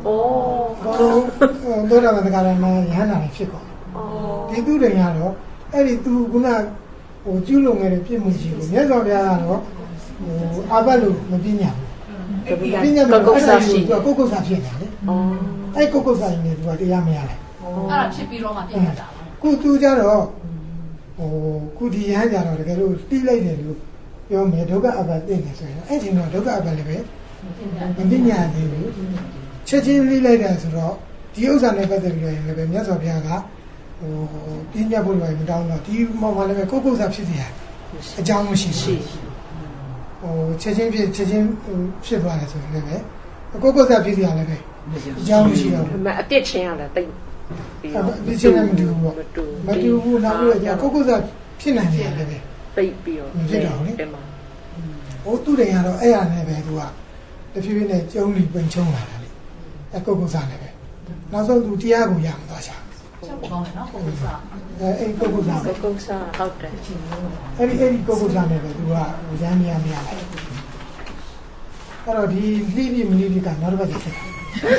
Speaker 1: တော့တော်တော်ကလည်းရဟန္တာတွေဖြစ်ကုန်ဒီသူတွေကတော့အဲ့ဒီသူခုနကျူးလွန်ခဲ့တဲ့ပြစ်မှုကြီးကိုမြတ်စွာဘုရားကတော့အာဘတ်လို့မပြညာဘူးပြညာတော့ကုက္ကုဆာရှိတယ်ကုက္ကုဆာဖြစ်တယ်လေအဲ့ကုက္ကုဆာရင်လည်းသူကတရားမရလိုက်
Speaker 2: အဲ့ဒါဖြစ်ပြီးတော့မှပြညာတာ
Speaker 1: ခုသူကြတော့ခုဒီရဟန်းကြတော့တကယ်လို့တီးလိုက်တယ်လို့ပြောမယ်ဒုက္ခအဘတ်သိနေဆိုရင်အဲ့ဒီတော့ဒုက္ခအဘတ်လည်းပဲမပြညာသေးဘူးချက်ချင်းလေးလိုက်တယ်ဆိုတော့ဒီဥစ္စာနဲ့ပတ်သက်ပြီးတော့လည်းပဲမြတ်စွာဘုရားကပြင်းပြဖို့လည်းမတောင်းတော့ဒီမောင်ကလည်းပဲကိုယ့်ကိုယ်စားဖြစ်နေရအကြောင်းမရှိဘူးချက်ချင်းဖြစ်သွားတယ်ဆိုရင်လည်းပဲကိုယ့်ကိုယ်စားဖြစ်နေရလည်းပဲအကြောင်းမရှိတော့ဘူး
Speaker 5: အပြစ်ချင်းရလည်းတိတ်
Speaker 1: ပြီးတော့ပြစ်ချင်းလည်းမတူဘူးမတူဘူးနောက်ပြီးတော့ကိုယ့်ကိုယ်စားဖြစ်နိုင်တယ်လည်းပဲ
Speaker 5: တိတ်ပြီးတော့
Speaker 1: ဖြစ်တော့လေသူတွေကတော့အဲ့ရနဲ့ပဲသူကတဖြည်းဖြည်းနဲ့ကျုံးပြီးပင်ချုံလာတာလေကိုယ့်ကိုယ်စားလည်းပဲနောက်ဆုံးသူတရားကိုရမှာသွားချာ
Speaker 2: ချက်ကောင်းတယ်နော်ကိုစား
Speaker 1: အဲ့ကိုကိုစား
Speaker 5: ဟုတ်တယ်
Speaker 1: အဲ့ဒီကိုကိုစားနေပဲသူကရမ်းမြလိုက်အဲ့တော့ဒီလှိပြမလိပြကနောက်တစ်ပတ်ဖြစ်တယ်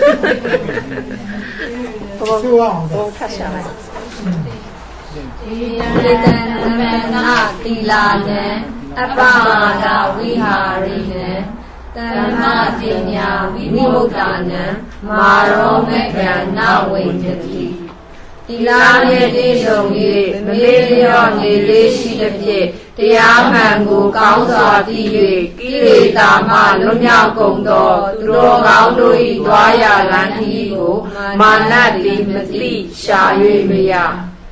Speaker 5: ဆိုအောင်ထပ်ရှာလိုက်
Speaker 6: ဒီယံတန်မနာတိလာနံအပ္ပမာဒဝိဟာရိနံတမ္မပညာဝိမုဒ္ဒနံမာရောမေကံနဝိတတိတိလာနှင့်ပြည့်စုံ၍မမေ့လျော့နေလေးရှိသည်ဖြင့်တရားမှန်ကိုကောင်းစွာသိ၍ကိလေသာမှလွတ်မြောက်ကုန်သောသူတော်ကောင်းတို့၏သွားရလမ်းခရီးကိုမာနတိမသိရှာ၍မရ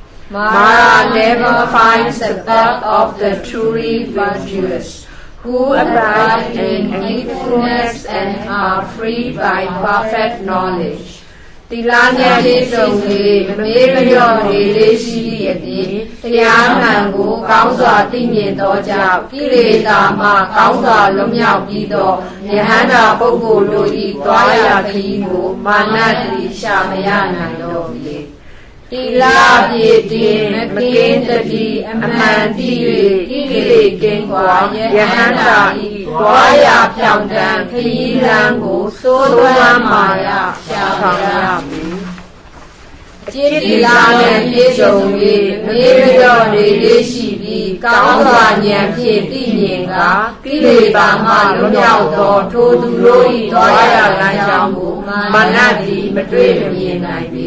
Speaker 6: Mara never finds the path of the truly virtuous who abide in faithfulness and are free by perfect knowledgeတိလာနဲ့ပြည့်စုံ၍မမေ့လျော့နေလေးရှိသည့်အပြင်တရားမှန်ကိုကောင်းစွာသိမြင်သောကြောင့်ကိလေသာမှကောင်းစွာလွတ်မြောက်ပြီးသောယဟန္တာပုဂ္ဂိုလ်တို့၏သွားရခရီးကိုမာနတိရှာမရနိုင်တော့ပေတိလာပြေတင်မကင်းတတိအမှန်တည်၍ကိလေကင်းကွာယဟန္တာဤသွားရဖြောင့်တန်းခရီးလမ်းကိုစိုးသွမ်းမာရရှာဆောင်ရမည်จิตတိလာနဲ့ပြည့်စုံ၍မေရတော်နေလေးရှိပြီးကောင်းစွာဉာဏ်ဖြင့်သိမြင်ကကိလေသာမှလွတ်မြောက်သောထိုသူတို့၏သွားရလမ်းကြောင်းကိုမာနတိမတွေ့မမြင်နိုင်ပေ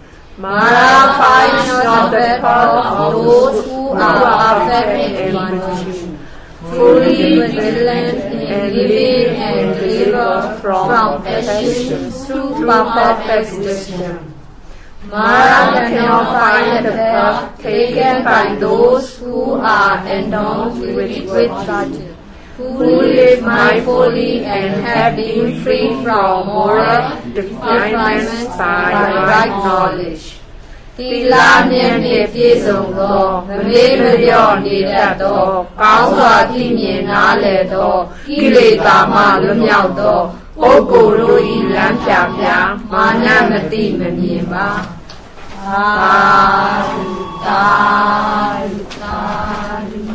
Speaker 6: Mara finds not the path of those who are perfect in virtue, fully vigilant in living and deliver from passion through perfect wisdom. Mara cannot find the path taken by those who are endowed with virtue, who live mindfully and have been free from moral defilements by right knowledge. တိလာမြတ်နှင့်ပြည့်စုံသောမမေ့မလျော့နေတတ်သောကောင်းစွာသိမြင်နားလည်သောကိလေသာမှလွတ်မြောက်သောပုဂ္ဂိုလ်တို့၏လမ်းပြပြမာနမသိမမြင်ပါသာဓုသာဓုသာဓု